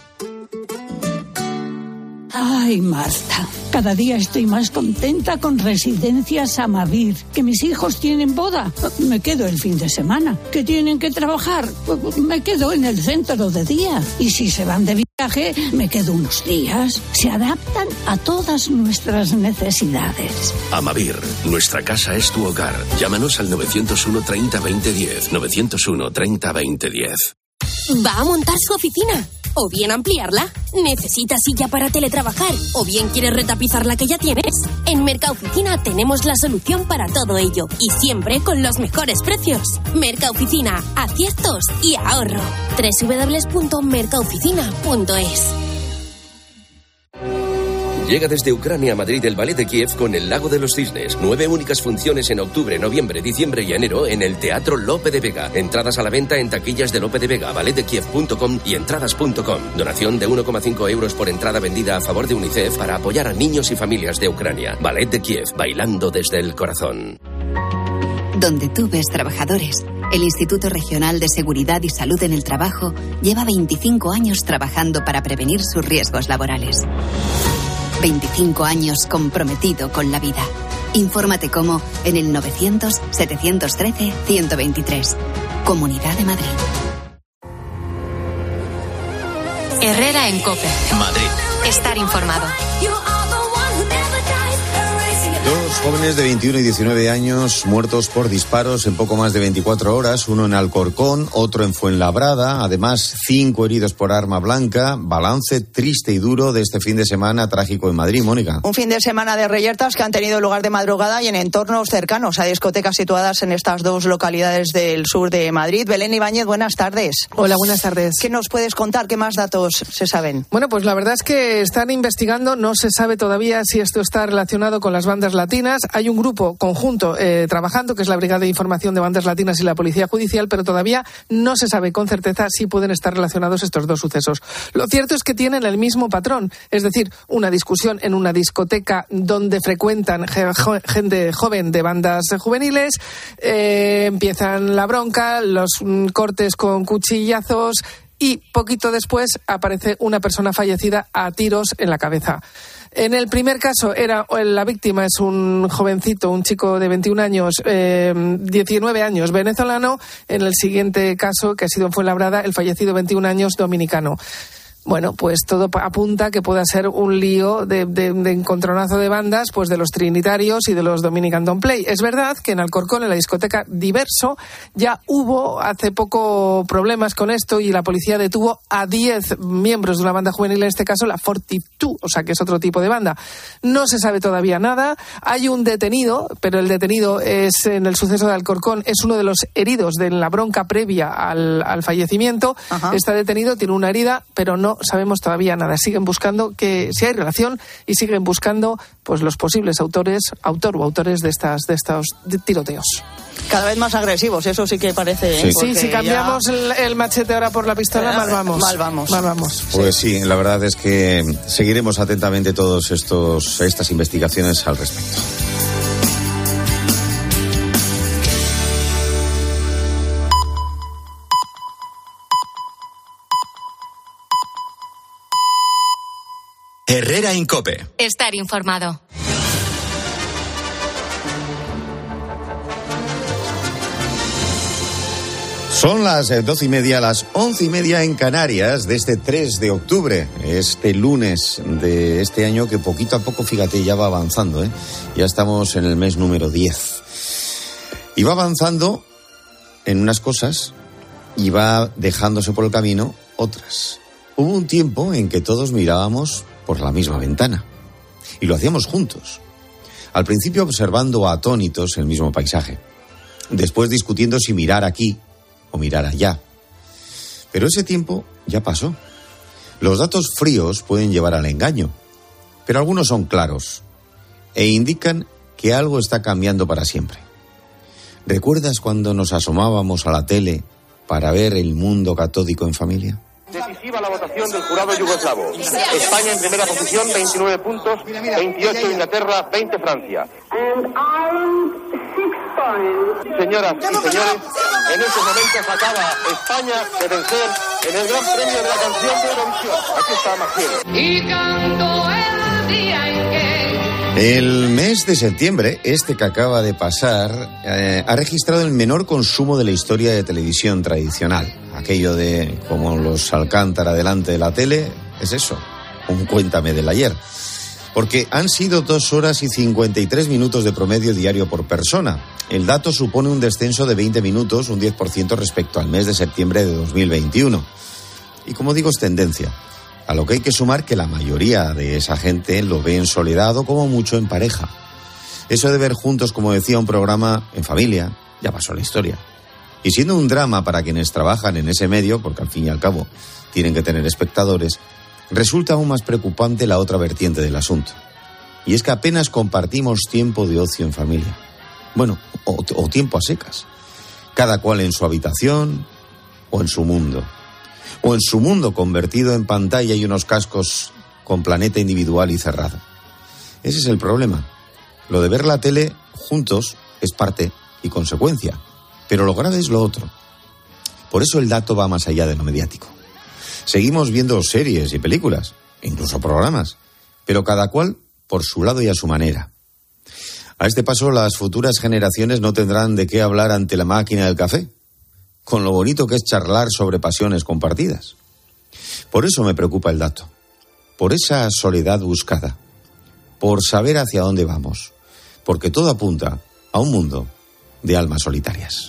Ay, Marta, cada día estoy más contenta con Residencias Amavir. Que mis hijos tienen boda, me quedo el fin de semana. Que tienen que trabajar, me quedo en el centro de día. Y si se van de viaje, me quedo unos días. Se adaptan a todas nuestras necesidades. Amavir, nuestra casa es tu hogar. Llámanos al novecientos uno, treinta, veinte, diez. novecientos uno, treinta, veinte, diez. ¿Va a montar su oficina? ¿O bien ampliarla? ¿Necesitas silla para teletrabajar? ¿O bien quieres retapizar la que ya tienes? En Mercaoficina tenemos la solución para todo ello. Y siempre con los mejores precios. Mercaoficina, aciertos y ahorro. doble u doble u doble u punto mercaoficina punto es. Llega desde Ucrania a Madrid el Ballet de Kiev con El Lago de los Cisnes. Nueve únicas funciones en octubre, noviembre, diciembre y enero en el Teatro Lope de Vega. Entradas a la venta en taquillas de Lope de Vega, ballet de kiev punto com y entradas punto com. Donación de uno coma cinco euros por entrada vendida a favor de UNICEF para apoyar a niños y familias de Ucrania. Ballet de Kiev, bailando desde el corazón. Donde tú ves trabajadores, el Instituto Regional de Seguridad y Salud en el Trabajo lleva veinticinco años trabajando para prevenir sus riesgos laborales. veinticinco años comprometido con la vida. Infórmate cómo en el novecientos, setecientos trece, ciento veintitrés. Comunidad de Madrid. Herrera en COPE. Madrid. Estar informado. Dos jóvenes de veintiuno y diecinueve años muertos por disparos en poco más de veinticuatro horas, uno en Alcorcón, otro en Fuenlabrada, además cinco heridos por arma blanca. Balance triste y duro de este fin de semana trágico en Madrid, Mónica. Un fin de semana de reyertas que han tenido lugar de madrugada y en entornos cercanos a discotecas situadas en estas dos localidades del sur de Madrid. Belén Ibáñez, buenas tardes. Hola, buenas tardes. ¿Qué nos puedes contar? ¿Qué más datos se saben? Bueno, pues la verdad es que están investigando, no se sabe todavía si esto está relacionado con las bandas latinas. Hay un grupo conjunto eh, trabajando, que es la Brigada de Información de Bandas Latinas y la Policía Judicial, pero todavía no se sabe con certeza si pueden estar relacionados estos dos sucesos. Lo cierto es que tienen el mismo patrón, es decir, una discusión en una discoteca donde frecuentan gente joven de bandas juveniles, eh, empiezan la bronca, los mm, cortes con cuchillazos y poquito después aparece una persona fallecida a tiros en la cabeza. En el primer caso, era la víctima es un jovencito, un chico de veintiún años, eh, diecinueve años, venezolano. En el siguiente caso, que ha sido en Fuenlabrada, el fallecido veintiún años, dominicano. bueno, pues todo apunta que pueda ser un lío de, de, de encontronazo de bandas, pues de los trinitarios y de los Dominican Don't Play. Es verdad que en Alcorcón, en la discoteca Diverso, ya hubo hace poco problemas con esto y la policía detuvo a diez miembros de una banda juvenil, en este caso la cuarenta y dos, o sea que es otro tipo de banda. No se sabe todavía nada. Hay un detenido, pero el detenido es en el suceso de Alcorcón, es uno de los heridos de la bronca previa al, al fallecimiento. Ajá. Está detenido, tiene una herida, pero no sabemos todavía nada. Siguen buscando que si hay relación y siguen buscando pues los posibles autores, autor o autores de estas de estos tiroteos. Cada vez más agresivos, eso sí que parece. Sí, ¿eh? Sí, si cambiamos ya... el, el machete ahora por la pistola, eh, mal vamos. Mal vamos. Mal vamos. Pues sí. sí, la verdad es que seguiremos atentamente todos estos estas investigaciones al respecto. Herrera Incope. Estar informado. Son las doce y media, las once y media en Canarias de este tres de octubre, este lunes de este año que poquito a poco, fíjate, ya va avanzando, ¿eh? Ya estamos en el mes número diez. Y va avanzando en unas cosas y va dejándose por el camino otras. Hubo un tiempo en que todos mirábamos por la misma ventana y lo hacíamos juntos. Al principio observando atónitos el mismo paisaje, después discutiendo si mirar aquí o mirar allá. Pero ese tiempo ya pasó. Los datos fríos pueden llevar al engaño, pero algunos son claros e indican que algo está cambiando para siempre. ¿Recuerdas cuando nos asomábamos a la tele para ver el mundo catódico en familia? Decisiva la votación del jurado yugoslavo. España en primera posición, veintinueve puntos, veintiocho Inglaterra, veinte Francia. Señoras y señores, en estos momentos acaba España de vencer en el Gran Premio de la Canción de Eurovisión. Aquí está Maciel. Y canto el día en que... El mes de septiembre, este que acaba de pasar, eh, ha registrado el menor consumo de la historia de televisión tradicional. Aquello de como los Alcántara delante de la tele, es eso, un cuéntame del ayer. Porque han sido dos horas y cincuenta y tres minutos de promedio diario por persona. El dato supone un descenso de veinte minutos, un diez por ciento respecto al mes de septiembre de dos mil veintiuno. Y como digo, es tendencia. A lo que hay que sumar que la mayoría de esa gente lo ve en soledad o como mucho en pareja. Eso de ver juntos, como decía, un programa en familia, ya pasó la historia. Y siendo un drama para quienes trabajan en ese medio, porque al fin y al cabo tienen que tener espectadores, resulta aún más preocupante la otra vertiente del asunto. Y es que apenas compartimos tiempo de ocio en familia. Bueno, o, o tiempo a secas. Cada cual en su habitación o en su mundo. O en su mundo convertido en pantalla y unos cascos con planeta individual y cerrado. Ese es el problema. Lo de ver la tele juntos es parte y consecuencia. Pero lo grave es lo otro. Por eso el dato va más allá de lo mediático. Seguimos viendo series y películas, incluso programas, pero cada cual por su lado y a su manera. A este paso, las futuras generaciones no tendrán de qué hablar ante la máquina del café, con lo bonito que es charlar sobre pasiones compartidas. Por eso me preocupa el dato, por esa soledad buscada, por saber hacia dónde vamos, porque todo apunta a un mundo de almas solitarias.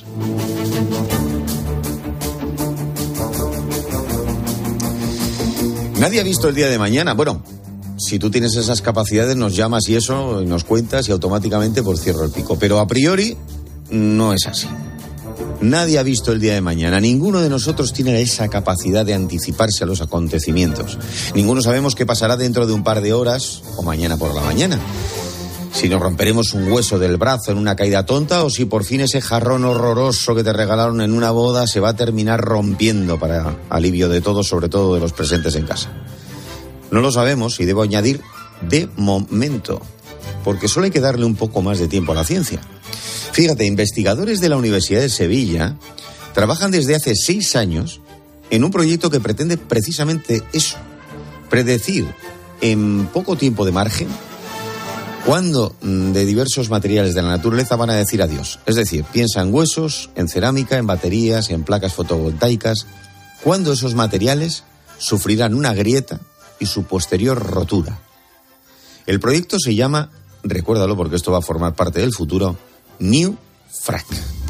Nadie ha visto el día de mañana. Bueno, si tú tienes esas capacidades, nos llamas y eso, y nos cuentas y automáticamente pues cierro el pico. Pero a priori no es así. Nadie ha visto el día de mañana. Ninguno de nosotros tiene esa capacidad de anticiparse a los acontecimientos. Ninguno sabemos qué pasará dentro de un par de horas o mañana por la mañana. Si nos romperemos un hueso del brazo en una caída tonta o si por fin ese jarrón horroroso que te regalaron en una boda se va a terminar rompiendo para alivio de todos, sobre todo de los presentes en casa. No lo sabemos y debo añadir de momento, porque solo hay que darle un poco más de tiempo a la ciencia. Fíjate, investigadores de la Universidad de Sevilla trabajan desde hace seis años en un proyecto que pretende precisamente eso, predecir en poco tiempo de margen cuándo de diversos materiales de la naturaleza van a decir adiós. Es decir, piensa en huesos, en cerámica, en baterías, en placas fotovoltaicas. ¿Cuándo esos materiales sufrirán una grieta y su posterior rotura. El proyecto se llama, recuérdalo porque esto va a formar parte del futuro, New Frac.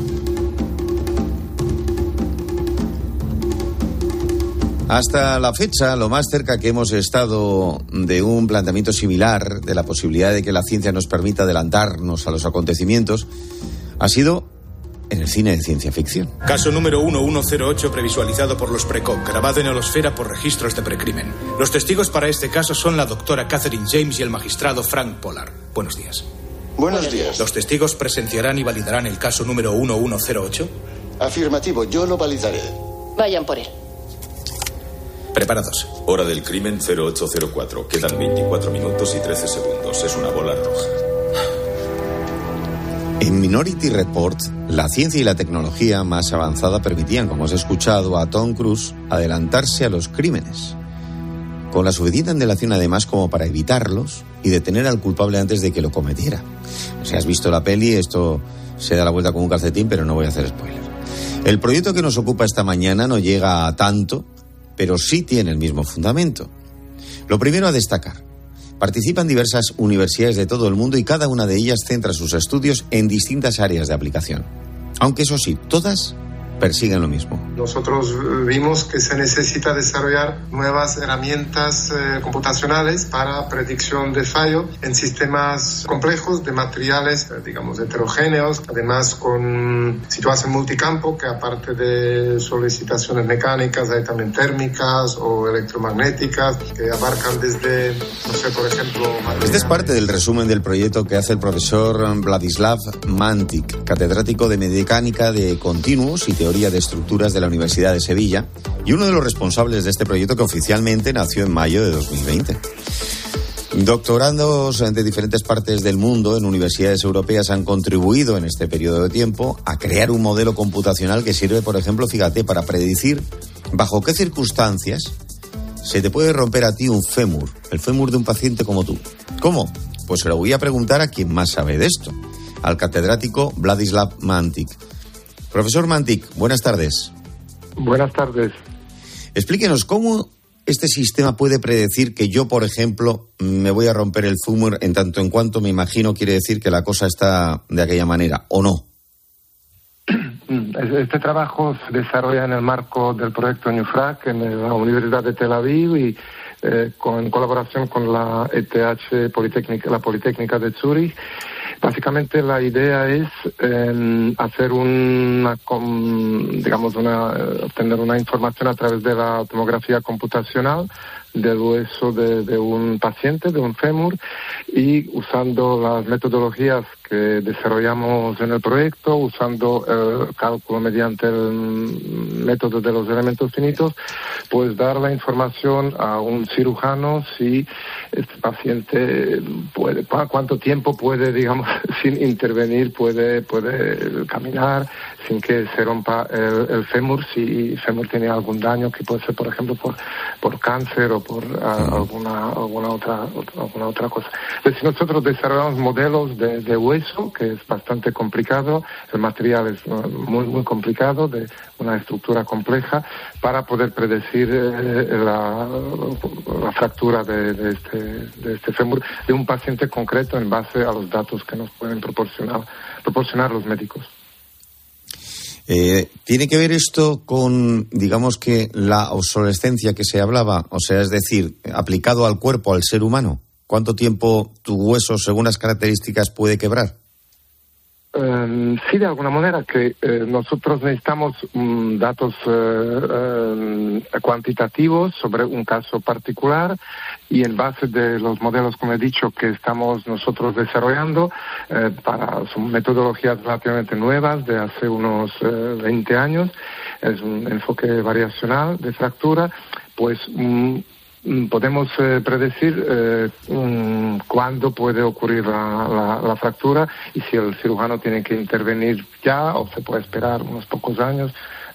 Hasta la fecha, lo más cerca que hemos estado de un planteamiento similar, de la posibilidad de que la ciencia nos permita adelantarnos a los acontecimientos, ha sido en el cine de ciencia ficción. Caso número uno uno cero ocho previsualizado por los Precog, grabado en holosfera por registros de precrimen. Los testigos para este caso son la doctora Catherine James y el magistrado Frank Pollard. Buenos días. Buenos días. ¿Los testigos presenciarán y validarán el caso número uno uno cero ocho? Afirmativo, yo lo validaré. Vayan por él. Preparados. Hora del crimen cero ocho cero cuatro. Quedan veinticuatro minutos y trece segundos. Es una bola roja. En Minority Report, la ciencia y la tecnología más avanzada permitían, como has escuchado, a Tom Cruise adelantarse a los crímenes, con la suficiente antelación además como para evitarlos y detener al culpable antes de que lo cometiera. Si has visto la peli, esto se da la vuelta con un calcetín, pero no voy a hacer spoiler. El proyecto que nos ocupa esta mañana no llega a tanto, pero sí tiene el mismo fundamento. Lo primero a destacar: participan diversas universidades de todo el mundo y cada una de ellas centra sus estudios en distintas áreas de aplicación. Aunque eso sí, todas persiguen lo mismo. Nosotros vimos que se necesita desarrollar nuevas herramientas eh, computacionales para predicción de fallo en sistemas complejos de materiales, eh, digamos, heterogéneos, además con situación multicampo, que aparte de solicitaciones mecánicas hay también térmicas o electromagnéticas, que abarcan desde, no sé, por ejemplo... Este es parte del resumen del proyecto que hace el profesor Vladislav Mantic, catedrático de mecánica de continuos y teoría de estructuras de la Universidad de Sevilla y uno de los responsables de este proyecto que oficialmente nació en mayo de dos mil veinte. Doctorandos de diferentes partes del mundo en universidades europeas han contribuido en este periodo de tiempo a crear un modelo computacional que sirve, por ejemplo, fíjate, para predecir bajo qué circunstancias se te puede romper a ti un fémur, el fémur de un paciente como tú. ¿Cómo? Pues se lo voy a preguntar a quien más sabe de esto, al catedrático Vladislav Mantic. Profesor Mantic, buenas tardes. Buenas tardes. Explíquenos cómo este sistema puede predecir que yo, por ejemplo, me voy a romper el fémur en tanto en cuanto me imagino quiere decir que la cosa está de aquella manera, ¿o no? Este trabajo se desarrolla en el marco del proyecto New Frac en la Universidad de Tel Aviv y eh, con, en colaboración con la E T H Politécnica, la Politécnica de Zúrich. Básicamente la idea es eh, hacer una, digamos, una, obtener una información a través de la tomografía computacional del hueso de, de un paciente, de un fémur, y usando las metodologías que desarrollamos en el proyecto, usando el cálculo mediante el método de los elementos finitos, pues dar la información a un cirujano si este paciente puede, cuánto tiempo puede, digamos, sin intervenir, puede, puede caminar sin que se rompa el, el fémur, si el fémur tiene algún daño que puede ser, por ejemplo, por, por cáncer o por uh, alguna, alguna otra, alguna otra cosa. Entonces, nosotros desarrollamos modelos de, de hueso, que es bastante complicado, el material es muy, muy complicado, de una estructura compleja, para poder predecir eh, la, la fractura de, de, este, de este fémur de un paciente concreto en base a los datos que nos pueden proporcionar, proporcionar los médicos. Eh, ¿Tiene que ver esto con, digamos que, la obsolescencia que se hablaba? O sea, es decir, aplicado al cuerpo, al ser humano. ¿Cuánto tiempo tu hueso, según las características, puede quebrar? Um, sí, de alguna manera, que eh, nosotros necesitamos um, datos uh, uh, cuantitativos sobre un caso particular y en base de los modelos, como he dicho, que estamos nosotros desarrollando, eh, para, son metodologías relativamente nuevas de hace unos eh, veinte años, es un enfoque variacional de fractura, pues um, podemos eh, predecir eh, um, cuándo puede ocurrir la, la, la fractura y si el cirujano tiene que intervenir ya o se puede esperar unos pocos años.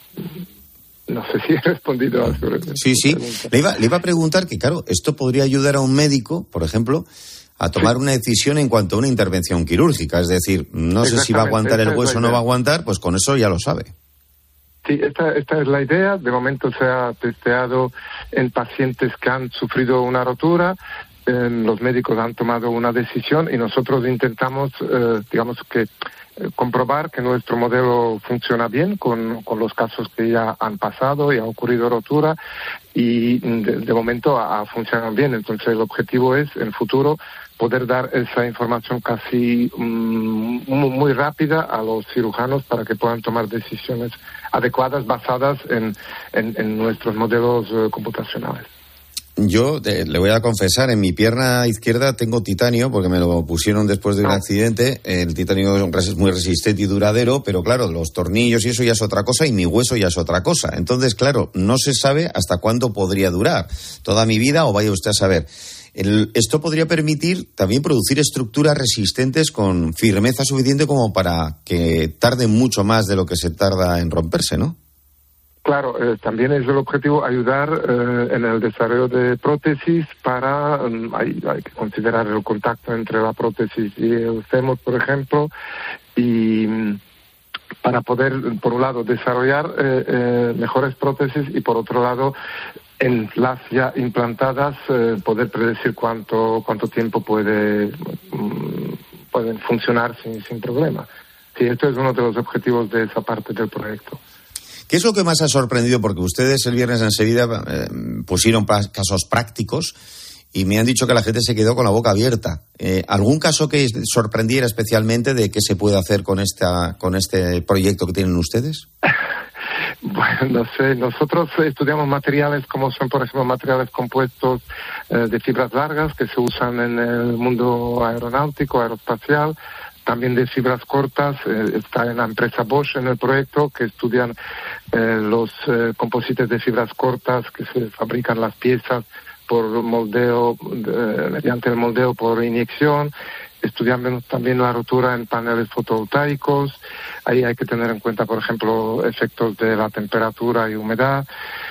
No sé si he respondido a su pregunta. Sí, sí. Le iba, le iba a preguntar que, claro, esto podría ayudar a un médico, por ejemplo, a tomar sí. una decisión en cuanto a una intervención quirúrgica. Es decir, no sé si va a aguantar el hueso o no va a aguantar, pues con eso ya lo sabe. Sí, esta, esta es la idea. De momento se ha testeado en pacientes que han sufrido una rotura. Eh, los médicos han tomado una decisión y nosotros intentamos, eh, digamos que, eh, comprobar que nuestro modelo funciona bien con, con los casos que ya han pasado y ha ocurrido rotura y de, de momento ha, ha funcionado bien. Entonces el objetivo es, en futuro, poder dar esa información casi um, muy rápida a los cirujanos para que puedan tomar decisiones adecuadas basadas en, en, en nuestros modelos uh, computacionales. Yo eh, le voy a confesar, en mi pierna izquierda tengo titanio, porque me lo pusieron después de un accidente. El titanio es muy resistente y duradero, pero claro, los tornillos y eso ya es otra cosa, y mi hueso ya es otra cosa. Entonces, claro, no se sabe hasta cuándo podría durar. Toda mi vida, o vaya usted a saber. El, esto podría permitir también producir estructuras resistentes con firmeza suficiente como para que tarden mucho más de lo que se tarda en romperse, ¿no? Claro, eh, también es el objetivo ayudar eh, en el desarrollo de prótesis para, um, hay, hay que considerar el contacto entre la prótesis y el fémur, por ejemplo, y um, para poder, por un lado, desarrollar eh, eh, mejores prótesis y, por otro lado, en las ya implantadas, eh, poder predecir cuánto cuánto tiempo puede um, pueden funcionar sin, sin problema. Sí, esto es uno de los objetivos de esa parte del proyecto. ¿Qué es lo que más ha sorprendido? Porque ustedes el viernes en Sevilla eh, pusieron pa- casos prácticos y me han dicho que la gente se quedó con la boca abierta. Eh, ¿Algún caso que sorprendiera especialmente de qué se puede hacer con esta con este proyecto que tienen ustedes? Bueno, no sé, nosotros estudiamos materiales como son, por ejemplo, materiales compuestos eh, de fibras largas que se usan en el mundo aeronáutico, aeroespacial, también de fibras cortas. Eh, está en la empresa Bosch en el proyecto que estudian eh, los eh, composites de fibras cortas que se fabrican las piezas por moldeo, eh, mediante el moldeo por inyección. Estudiando también la rotura en paneles fotovoltaicos. Ahí hay que tener en cuenta, por ejemplo, efectos de la temperatura y humedad.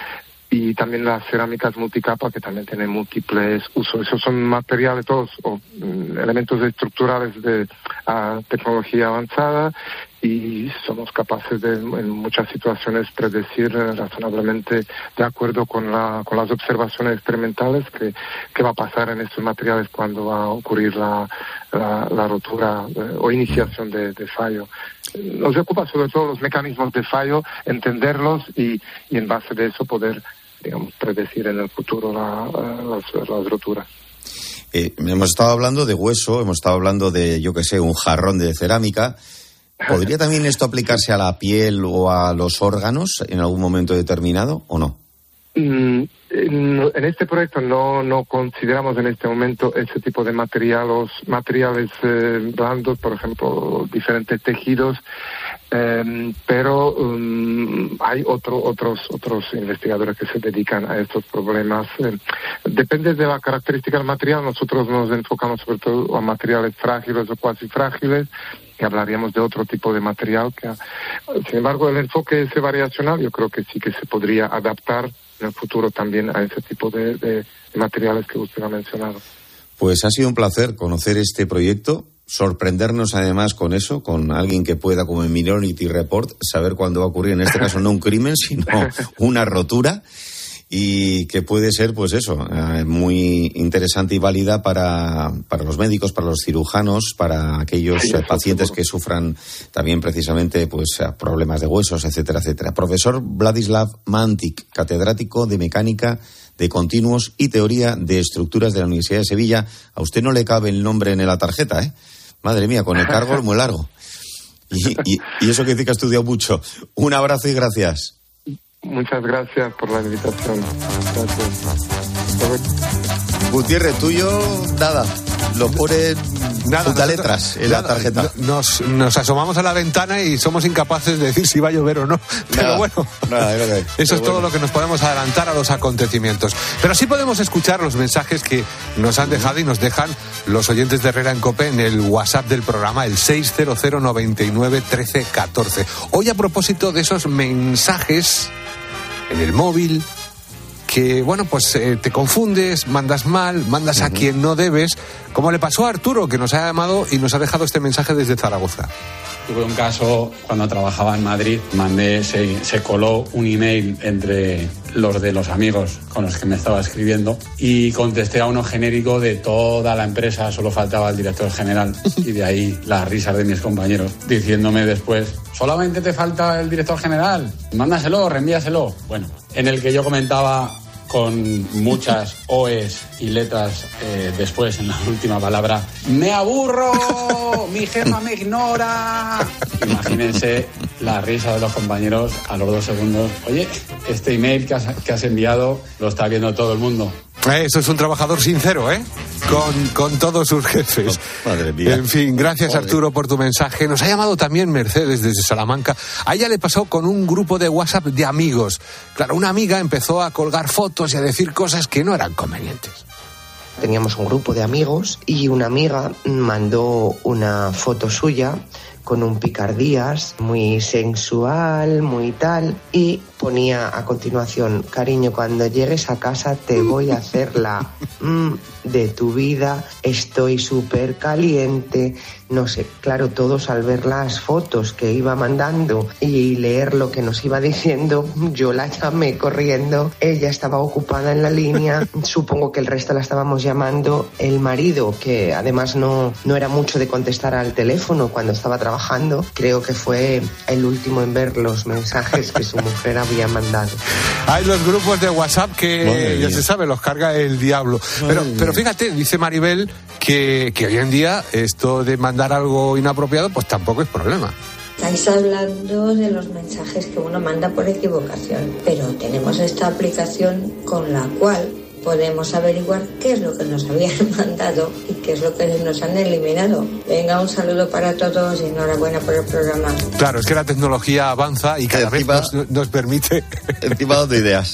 Y también las cerámicas multicapa, que también tienen múltiples usos. Esos son materiales, todos o, elementos estructurales de uh, tecnología avanzada, y somos capaces de, en muchas situaciones, predecir eh, razonablemente, de acuerdo con, la, con las observaciones experimentales, que, qué va a pasar en estos materiales cuando va a ocurrir la, la, la rotura eh, o iniciación de, de fallo. Nos ocupa sobre todo los mecanismos de fallo, entenderlos y, y en base de eso poder, digamos, predecir en el futuro la, las, las roturas. Eh, hemos estado hablando de hueso, hemos estado hablando de, yo qué sé, un jarrón de cerámica. ¿Podría también esto aplicarse a la piel o a los órganos en algún momento determinado o no? Mm, en, en este proyecto no, no consideramos en este momento ese tipo de materiales, materiales eh, blandos, por ejemplo, diferentes tejidos, eh, pero um, hay otro, otros, otros investigadores que se dedican a estos problemas. Eh, depende de la característica del material. Nosotros nos enfocamos sobre todo a materiales frágiles o cuasi frágiles, que hablaríamos de otro tipo de material. Que, sin embargo, el enfoque ese variacional yo creo que sí que se podría adaptar en el futuro también a ese tipo de, de, de materiales que usted ha mencionado. Pues ha sido un placer conocer este proyecto, sorprendernos además con eso, con alguien que pueda, como en Minority Report, saber cuándo va a ocurrir, en este caso no un crimen, sino una rotura, y que puede ser, pues eso, eh, muy interesante y válida para, para los médicos, para los cirujanos, para aquellos sí, eh, pacientes seguro. que sufran también precisamente pues problemas de huesos, etcétera, etcétera. Profesor Vladislav Mantic, catedrático de Mecánica de Continuos y Teoría de Estructuras de la Universidad de Sevilla. A usted no le cabe el nombre en la tarjeta, ¿eh? Madre mía, con el cargo es muy largo. Y, y, y eso que dice que ha estudiado mucho. Un abrazo y gracias. Muchas gracias por la invitación. Gracias. Gutiérrez, tuyo, nada. Lo ponen nada, letras en nada, la tarjeta. Nos, nos asomamos a la ventana y somos incapaces de decir si va a llover o no. Pero nada, bueno, nada, nada, eso pero es bueno. Todo lo que nos podemos adelantar a los acontecimientos. Pero sí podemos escuchar los mensajes que nos han dejado y nos dejan los oyentes de Herrera en COPE en el WhatsApp del programa, el seis cero cero noventa y nueve trece catorce. Hoy, a propósito de esos mensajes en el móvil, que, bueno, pues eh, te confundes, mandas mal, mandas uh-huh. a quien no debes, como le pasó a Arturo, que nos ha llamado y nos ha dejado este mensaje desde Zaragoza. Tuve un caso cuando trabajaba en Madrid, mandé, se, se coló un email entre los de los amigos con los que me estaba escribiendo y contesté a uno genérico de toda la empresa, solo faltaba el director general, y de ahí las risas de mis compañeros diciéndome después: solamente te falta el director general, mándaselo, reenvíaselo. Bueno, en el que yo comentaba con muchas oes y letras eh, después en la última palabra: ¡me aburro! ¡Mi jefa me ignora! Imagínense la risa de los compañeros a los dos segundos. Oye, este email que has, que has enviado lo está viendo todo el mundo. Eso es un trabajador sincero, ¿eh? Con, con todos sus jefes. Oh, madre mía. En fin, gracias Joder. Arturo por tu mensaje. Nos ha llamado también Mercedes desde Salamanca. A ella le pasó con un grupo de WhatsApp de amigos. Claro, una amiga empezó a colgar fotos y a decir cosas que no eran convenientes. Teníamos un grupo de amigos y una amiga mandó una foto suya con un picardías muy sensual, muy tal, y ponía a continuación: cariño, cuando llegues a casa te voy a hacer la mm, de tu vida, estoy súper caliente. No sé, claro, todos al ver las fotos que iba mandando y leer lo que nos iba diciendo, yo la llamé corriendo, ella estaba ocupada en la línea, supongo que el resto la estábamos llamando. El marido, que además no, no era mucho de contestar al teléfono cuando estaba trabajando, creo que fue el último en ver los mensajes que su mujer había mandado. Hay los grupos de WhatsApp que Madre ya mía. se sabe, los carga el diablo. Pero, pero fíjate, dice Maribel que, que hoy en día esto de mandar algo inapropiado pues tampoco es problema. Estáis hablando de los mensajes que uno manda por equivocación, pero tenemos esta aplicación con la cual podemos averiguar qué es lo que nos habían mandado y qué es lo que nos han eliminado. Venga, un saludo para todos y enhorabuena por el programa. Claro, es que la tecnología avanza y cada encima, vez nos, nos permite... Encima de ideas.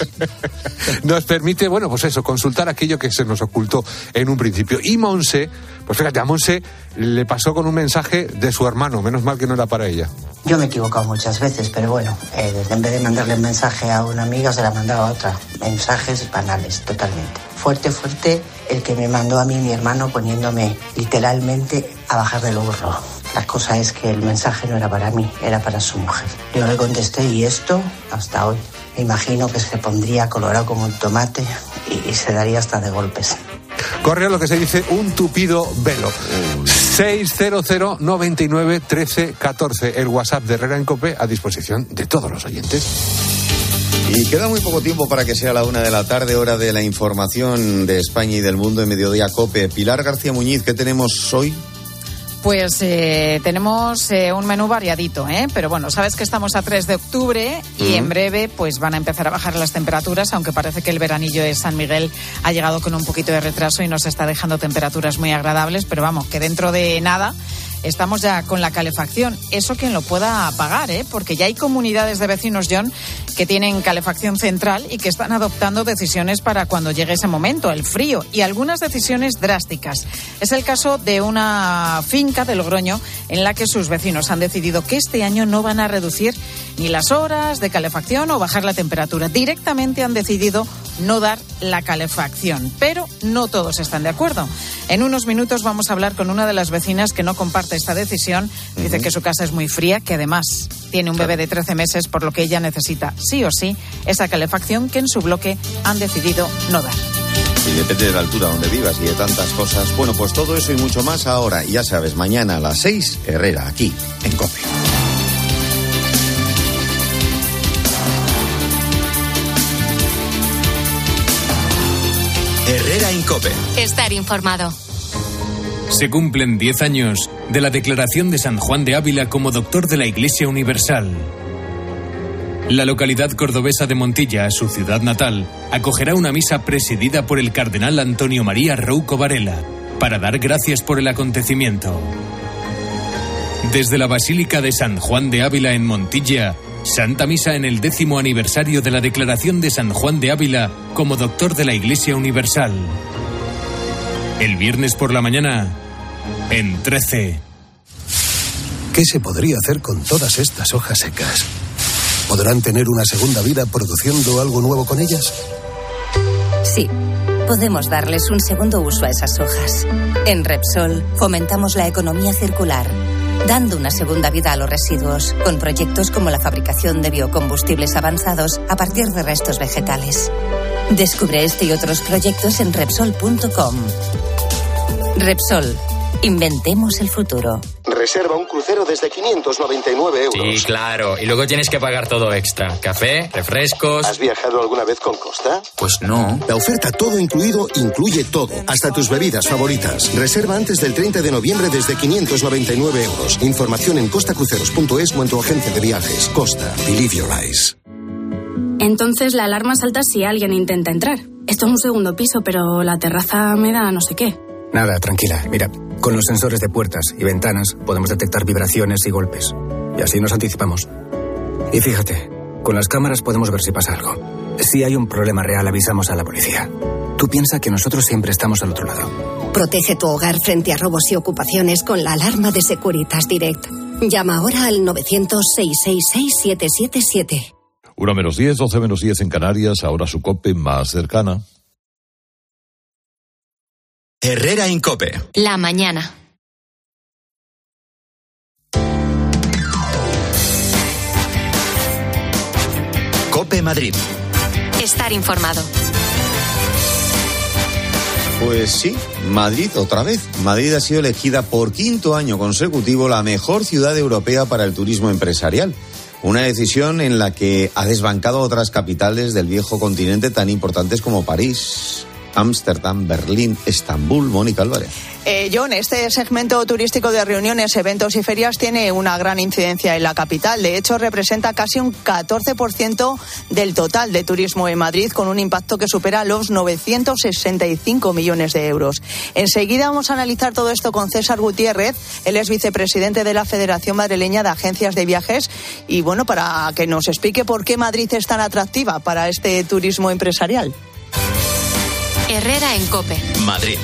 Nos permite, bueno, pues eso, consultar aquello que se nos ocultó en un principio. Y Monse, pues fíjate, a Monse le pasó con un mensaje de su hermano, menos mal que no era para ella. Yo me he equivocado muchas veces, pero bueno, eh, en vez de mandarle un mensaje a una amiga, se la mandaba a otra. Mensajes banales, totalmente. Fuerte, fuerte el que me mandó a mí mi hermano poniéndome literalmente a bajar del burro. La cosa es que el mensaje no era para mí, era para su mujer. Yo le contesté y esto hasta hoy. Me imagino que se pondría colorado como un tomate y, y se daría hasta de golpes. Corre lo que se dice un tupido velo. seis cero cero noventa y nueve trece catorce, el WhatsApp de Herrera en COPE a disposición de todos los oyentes. Y queda muy poco tiempo para que sea la una de la tarde, hora de la información de España y del mundo en Mediodía COPE. Pilar García Muñiz, ¿qué tenemos hoy? Pues eh, tenemos eh, un menú variadito, ¿eh? Pero bueno, sabes que estamos a tres de octubre y uh-huh. en breve pues van a empezar a bajar las temperaturas, aunque parece que el veranillo de San Miguel ha llegado con un poquito de retraso y nos está dejando temperaturas muy agradables, pero vamos, que dentro de nada estamos ya con la calefacción. Eso quien lo pueda pagar, ¿eh? Porque ya hay comunidades de vecinos, John, que tienen calefacción central y que están adoptando decisiones para cuando llegue ese momento, el frío, y algunas decisiones drásticas. Es el caso de una finca de Logroño en la que sus vecinos han decidido que este año no van a reducir ni las horas de calefacción o bajar la temperatura. Directamente han decidido no dar la calefacción, pero no todos están de acuerdo. En unos minutos vamos a hablar con una de las vecinas que no comparte esta decisión. Dice uh-huh. que su casa es muy fría, que además tiene un bebé de trece meses, por lo que ella necesita sí o sí esa calefacción que en su bloque han decidido no dar. Y depende de la altura donde vivas y de tantas cosas. Bueno, pues todo eso y mucho más ahora. Ya sabes, mañana a las seis, Herrera, aquí, en COPE. Herrera en COPE. Estar informado. Se cumplen diez años de la declaración de San Juan de Ávila como doctor de la Iglesia Universal. La localidad cordobesa de Montilla, su ciudad natal, acogerá una misa presidida por el cardenal Antonio María Rouco Varela para dar gracias por el acontecimiento. Desde la Basílica de San Juan de Ávila en Montilla, Santa Misa en el décimo aniversario de la declaración de San Juan de Ávila como doctor de la Iglesia Universal. El viernes por la mañana, en trece. ¿Qué se podría hacer con todas estas hojas secas? ¿Podrán tener una segunda vida produciendo algo nuevo con ellas? Sí, podemos darles un segundo uso a esas hojas. En Repsol fomentamos la economía circular, dando una segunda vida a los residuos, con proyectos como la fabricación de biocombustibles avanzados a partir de restos vegetales. Descubre este y otros proyectos en Repsol punto com. Repsol. Inventemos el futuro. Reserva un crucero desde quinientos noventa y nueve euros. Sí, claro. Y luego tienes que pagar todo extra. Café, refrescos... ¿Has viajado alguna vez con Costa? Pues no. La oferta todo incluido incluye todo, hasta tus bebidas favoritas. Reserva antes del treinta de noviembre desde quinientos noventa y nueve euros. Información en costa cruceros punto es o en tu agencia de viajes. Costa. Believe your eyes. Entonces la alarma salta si alguien intenta entrar. Esto es un segundo piso, pero la terraza me da no sé qué. Nada, tranquila. Mira, con los sensores de puertas y ventanas podemos detectar vibraciones y golpes. Y así nos anticipamos. Y fíjate, con las cámaras podemos ver si pasa algo. Si hay un problema real, avisamos a la policía. Tú piensa que nosotros siempre estamos al otro lado. Protege tu hogar frente a robos y ocupaciones con la alarma de Securitas Direct. Llama ahora al novecientos, seiscientos sesenta y seis, siete siete siete. Una menos diez, doce menos diez en Canarias, ahora su COPE más cercana. Herrera en COPE. La mañana. COPE Madrid. Estar informado. Pues sí, Madrid otra vez. Madrid ha sido elegida por quinto año consecutivo la mejor ciudad europea para el turismo empresarial. Una decisión en la que ha desbancado a otras capitales del viejo continente tan importantes como París, Ámsterdam, Berlín, Estambul. Mónica Álvarez. Eh, John, este segmento turístico de reuniones, eventos y ferias tiene una gran incidencia en la capital. De hecho, representa casi un catorce por ciento del total de turismo en Madrid, con un impacto que supera los novecientos sesenta y cinco millones de euros. Enseguida vamos a analizar todo esto con César Gutiérrez. Él es vicepresidente de la Federación Madrileña de Agencias de Viajes. Y bueno, para que nos explique por qué Madrid es tan atractiva para este turismo empresarial. Herrera en COPE. Madrid.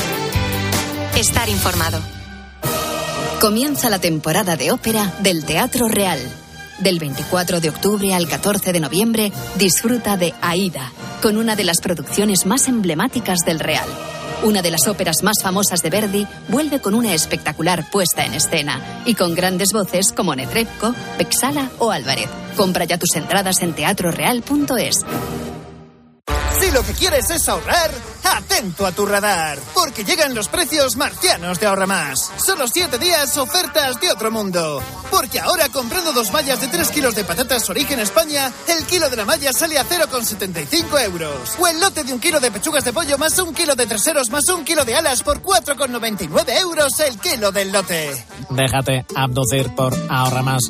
Estar informado. Comienza la temporada de ópera del Teatro Real. Del veinticuatro de octubre al catorce de noviembre, disfruta de Aída, con una de las producciones más emblemáticas del Real. Una de las óperas más famosas de Verdi vuelve con una espectacular puesta en escena y con grandes voces como Netrebko, Pexala o Álvarez. Compra ya tus entradas en teatro real punto es. Si lo que quieres es ahorrar, atento a tu radar, porque llegan los precios marcianos de Ahorra Más. Solo siete días, ofertas de otro mundo. Porque ahora, comprando dos mallas de tres kilos de patatas Origen España, el kilo de la malla sale a cero coma setenta y cinco euros. O el lote de un kilo de pechugas de pollo más un kilo de traseros más un kilo de alas por cuatro coma noventa y nueve euros el kilo del lote. Déjate abducir por Ahorra Más.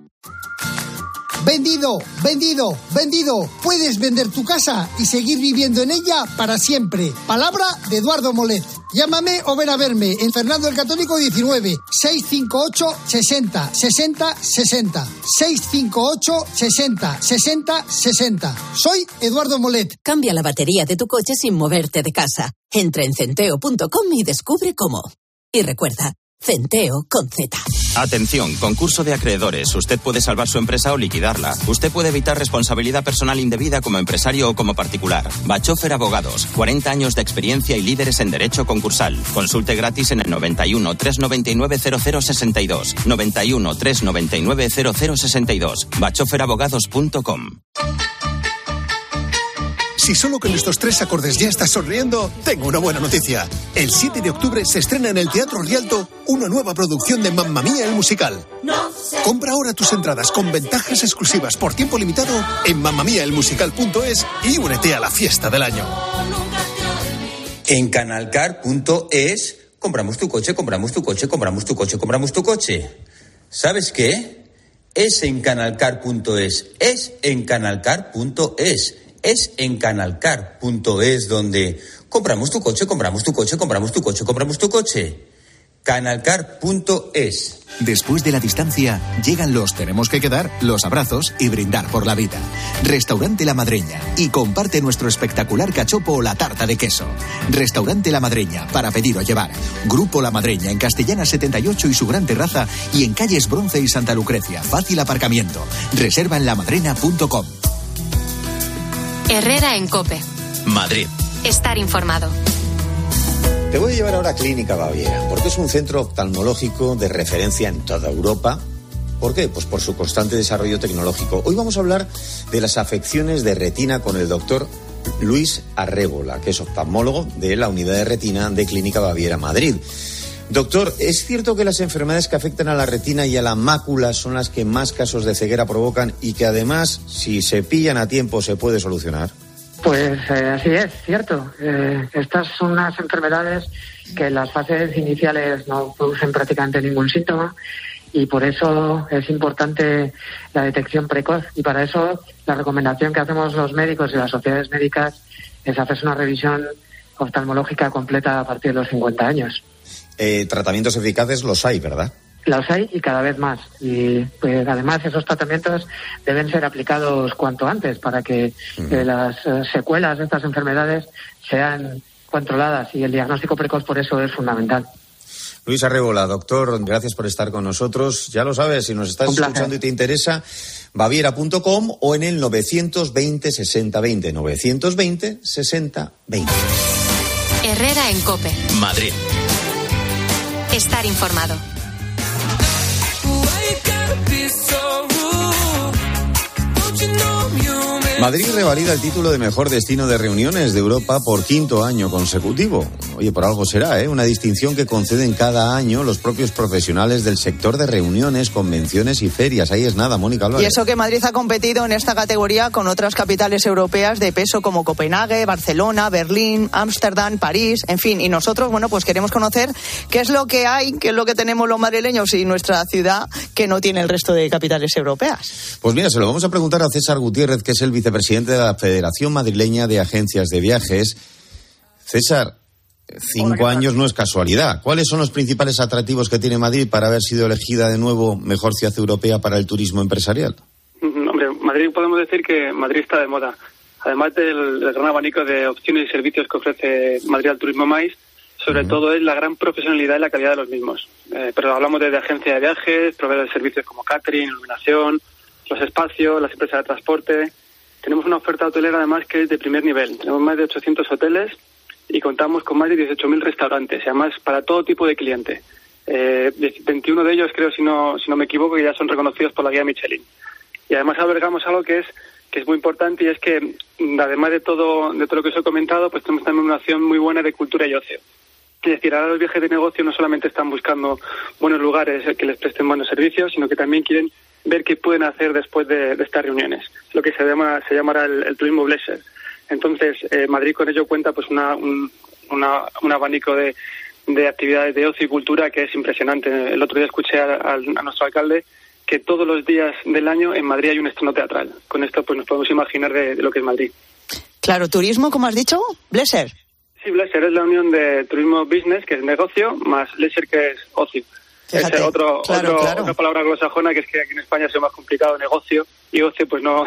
Vendido, vendido, vendido. Puedes vender tu casa y seguir viviendo en ella para siempre. Palabra de Eduardo Molet. Llámame o ven a verme en Fernando el Católico diecinueve, seiscientos cincuenta y ocho, sesenta, sesenta, sesenta. seiscientos cincuenta y ocho, sesenta, sesenta, sesenta. Soy Eduardo Molet. Cambia la batería de tu coche sin moverte de casa. Entra en centeo punto com y descubre cómo. Y recuerda, Centeo con Z. Atención, concurso de acreedores. Usted puede salvar su empresa o liquidarla. Usted puede evitar responsabilidad personal indebida como empresario o como particular. Bachofer Abogados. cuarenta años de experiencia y líderes en derecho concursal. Consulte gratis en el noventa y uno, trescientos noventa y nueve, cero cero sesenta y dos. noventa y uno, trescientos noventa y nueve, cero cero sesenta y dos. bachofer abogados punto com. Si solo con estos tres acordes ya estás sonriendo, tengo una buena noticia. El siete de octubre se estrena en el Teatro Rialto una nueva producción de Mamma Mía el musical. Compra ahora tus entradas con ventajas exclusivas por tiempo limitado en mamma mía el musical punto es y únete a la fiesta del año. En canalcar punto es compramos tu coche, compramos tu coche, compramos tu coche, compramos tu coche. ¿Sabes qué? Es en canalcar punto es, es en canalcar punto es. Es en canalcar punto es donde compramos tu coche, compramos tu coche, compramos tu coche, compramos tu coche. canalcar punto es. Después de la distancia, llegan los tenemos que quedar, los abrazos y brindar por la vida. Restaurante La Madreña y comparte nuestro espectacular cachopo o la tarta de queso. Restaurante La Madreña, para pedir o llevar. Grupo La Madreña en Castellana setenta y ocho y su gran terraza y en calles Bronce y Santa Lucrecia. Fácil aparcamiento. Reserva en lamadrena punto com. Herrera en COPE. Madrid. Estar informado. Te voy a llevar ahora a Clínica Baviera, porque es un centro oftalmológico de referencia en toda Europa. ¿Por qué? Pues por su constante desarrollo tecnológico. Hoy vamos a hablar de las afecciones de retina con el doctor Luis Arrébola, que es oftalmólogo de la unidad de retina de Clínica Baviera Madrid. Doctor, ¿es cierto que las enfermedades que afectan a la retina y a la mácula son las que más casos de ceguera provocan y que además, si se pillan a tiempo, se puede solucionar? Pues eh, así es, cierto. Eh, estas son unas enfermedades que en las fases iniciales no producen prácticamente ningún síntoma y por eso es importante la detección precoz. Y para eso la recomendación que hacemos los médicos y las sociedades médicas es hacerse una revisión oftalmológica completa a partir de los cincuenta años. Eh, tratamientos eficaces los hay, ¿verdad? Los hay y cada vez más. Y pues, además esos tratamientos deben ser aplicados cuanto antes para que mm. eh, las eh, secuelas de estas enfermedades sean controladas y el diagnóstico precoz por eso es fundamental. Luis Arrébola, doctor, gracias por estar con nosotros. Ya lo sabes, si nos estás escuchando y te interesa, baviera punto com o en el novecientos veinte sesenta veinte, novecientos veinte sesenta veinte. Herrera en COPE. Madrid. Estar informado. Madrid revalida el título de mejor destino de reuniones de Europa por quinto año consecutivo. Oye, por algo será, ¿eh? Una distinción que conceden cada año los propios profesionales del sector de reuniones, convenciones y ferias. Ahí es nada, Mónica Álvarez. Y eso que Madrid ha competido en esta categoría con otras capitales europeas de peso como Copenhague, Barcelona, Berlín, Ámsterdam, París, en fin. Y nosotros, bueno, pues queremos conocer qué es lo que hay, qué es lo que tenemos los madrileños y nuestra ciudad que no tiene el resto de capitales europeas. Pues mira, se lo vamos a preguntar a César Gutiérrez, que es el vicepresidente de la Federación Madrileña de Agencias de Viajes. César, cinco Hola, años no es casualidad. ¿Cuáles son los principales atractivos que tiene Madrid para haber sido elegida de nuevo mejor ciudad europea para el turismo empresarial? Hombre, Madrid podemos decir que Madrid está de moda. Además del, del gran abanico de opciones y servicios que ofrece Madrid al turismo MAIS, sobre uh-huh. todo es la gran profesionalidad y la calidad de los mismos. Eh, pero hablamos de, de agencia de viajes, proveedores de servicios como catering, iluminación, los espacios, las empresas de transporte. Tenemos una oferta hotelera además que es de primer nivel. Tenemos más de ochocientos hoteles y contamos con más de dieciocho mil restaurantes, y además para todo tipo de cliente. Eh, veintiuno de ellos, creo, si no si no me equivoco, que ya son reconocidos por la guía Michelin. Y además albergamos algo que es que es muy importante, y es que además de todo de todo lo que os he comentado, pues tenemos también una opción muy buena de cultura y ocio. Es decir, ahora los viajes de negocio no solamente están buscando buenos lugares que les presten buenos servicios, sino que también quieren ver qué pueden hacer después de, de estas reuniones, lo que se llama se llamará el, el turismo leisure. Entonces, eh, Madrid con ello cuenta pues una, un, una, un abanico de, de actividades de ocio y cultura que es impresionante. El otro día escuché a, a, a nuestro alcalde que todos los días del año en Madrid hay un estreno teatral. Con esto pues nos podemos imaginar de, de lo que es Madrid. Claro, turismo, ¿cómo has dicho? Leisure. Sí, leisure es la unión de turismo business, que es negocio, más leisure, que es ocio. Fíjate, es otro, claro, otro, claro. otra palabra anglosajona, que es que aquí en España es más complicado, negocio, y ocio pues no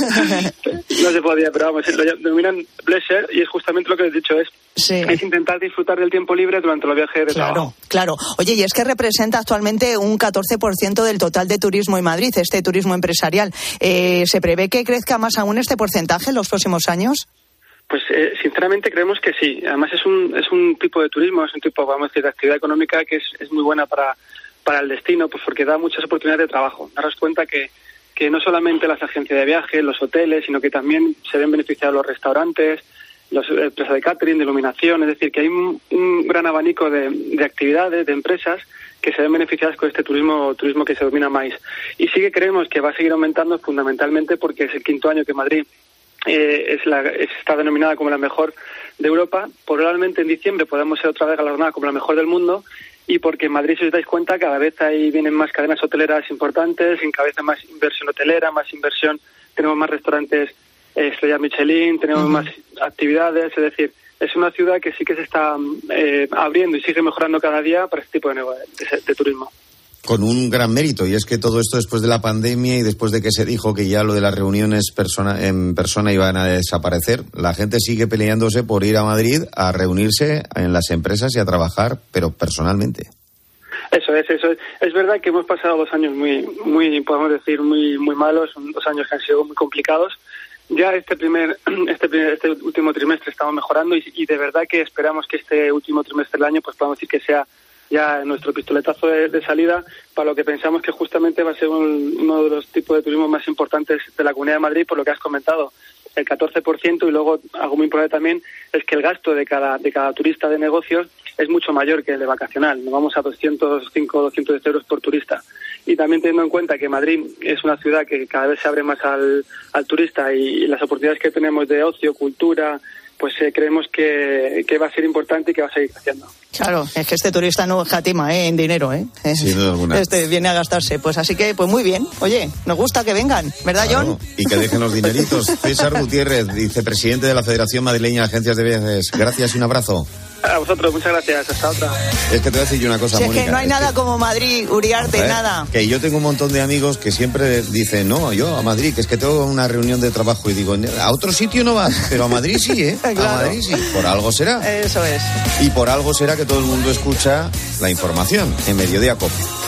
no se podía, pero vamos, lo denominan pleasure, y es justamente lo que he dicho, es, sí. es intentar disfrutar del tiempo libre durante los viajes de claro, trabajo. Claro, oye, y es que representa actualmente un catorce por ciento del total de turismo en Madrid, este turismo empresarial. Eh, ¿Se prevé que crezca más aún este porcentaje en los próximos años? Pues eh, sinceramente creemos que sí. Además es un es un tipo de turismo, es un tipo, vamos a decir, de actividad económica que es, es muy buena para para el destino, pues porque da muchas oportunidades de trabajo. Daros cuenta que, que no solamente las agencias de viajes, los hoteles, sino que también se ven beneficiados los restaurantes, las empresas de catering, de iluminación, es decir, que hay un, un gran abanico de, de actividades, de empresas que se ven beneficiadas con este turismo turismo que se denomina MAIS. Y sí que creemos que va a seguir aumentando fundamentalmente porque es el quinto año que Madrid eh, es la, está denominada como la mejor de Europa. Probablemente en diciembre podamos ser otra vez galardonada como la mejor del mundo, y porque en Madrid, si os dais cuenta, cada vez ahí vienen más cadenas hoteleras importantes, cada vez hay más inversión hotelera, más inversión, tenemos más restaurantes eh, estrella Michelin, tenemos uh-huh. más actividades, es decir, es una ciudad que sí que se está eh, abriendo y sigue mejorando cada día para este tipo de, de, de turismo. Con un gran mérito, y es que todo esto después de la pandemia y después de que se dijo que ya lo de las reuniones persona, en persona iban a desaparecer, la gente sigue peleándose por ir a Madrid a reunirse en las empresas y a trabajar, pero personalmente. Eso es, eso es. Es verdad que hemos pasado dos años muy, muy, podemos decir, muy, muy malos, dos años que han sido muy complicados, Ya este primer, este primer, este último trimestre estamos mejorando y, y de verdad que esperamos que este último trimestre del año pues podamos decir que sea ya nuestro pistoletazo de, de salida para lo que pensamos que justamente va a ser un, uno de los tipos de turismo más importantes de la Comunidad de Madrid, por lo que has comentado, el catorce por ciento, y luego algo muy importante también es que el gasto de cada de cada turista de negocios es mucho mayor que el de vacacional. Nos vamos a doscientos cinco, doscientos diez euros por turista. Y también teniendo en cuenta que Madrid es una ciudad que cada vez se abre más al, al turista y, y las oportunidades que tenemos de ocio, cultura, pues eh, creemos que, que va a ser importante y que va a seguir creciendo. Claro, es que este turista no escatima ¿eh? en dinero, ¿eh? Sin duda alguna. Este viene a gastarse, pues así que, pues muy bien. Oye, nos gusta que vengan, ¿verdad, claro, John? Y que dejen los dineritos. César Gutiérrez, vicepresidente de la Federación Madrileña de Agencias de Viajes. Gracias y un abrazo. A vosotros, muchas gracias. Hasta otra. Es que te voy a decir yo una cosa, si es Mónica. que no hay es nada que... como Madrid, Uriarte, ver, nada. Que yo tengo un montón de amigos que siempre dicen, no, yo a Madrid, que es que tengo una reunión de trabajo, y digo, a otro sitio no vas, pero a Madrid sí, ¿eh? Claro. A Madrid sí. Por algo será. Eso es. Y por algo será que todo el mundo escucha la información en Mediodía COPE.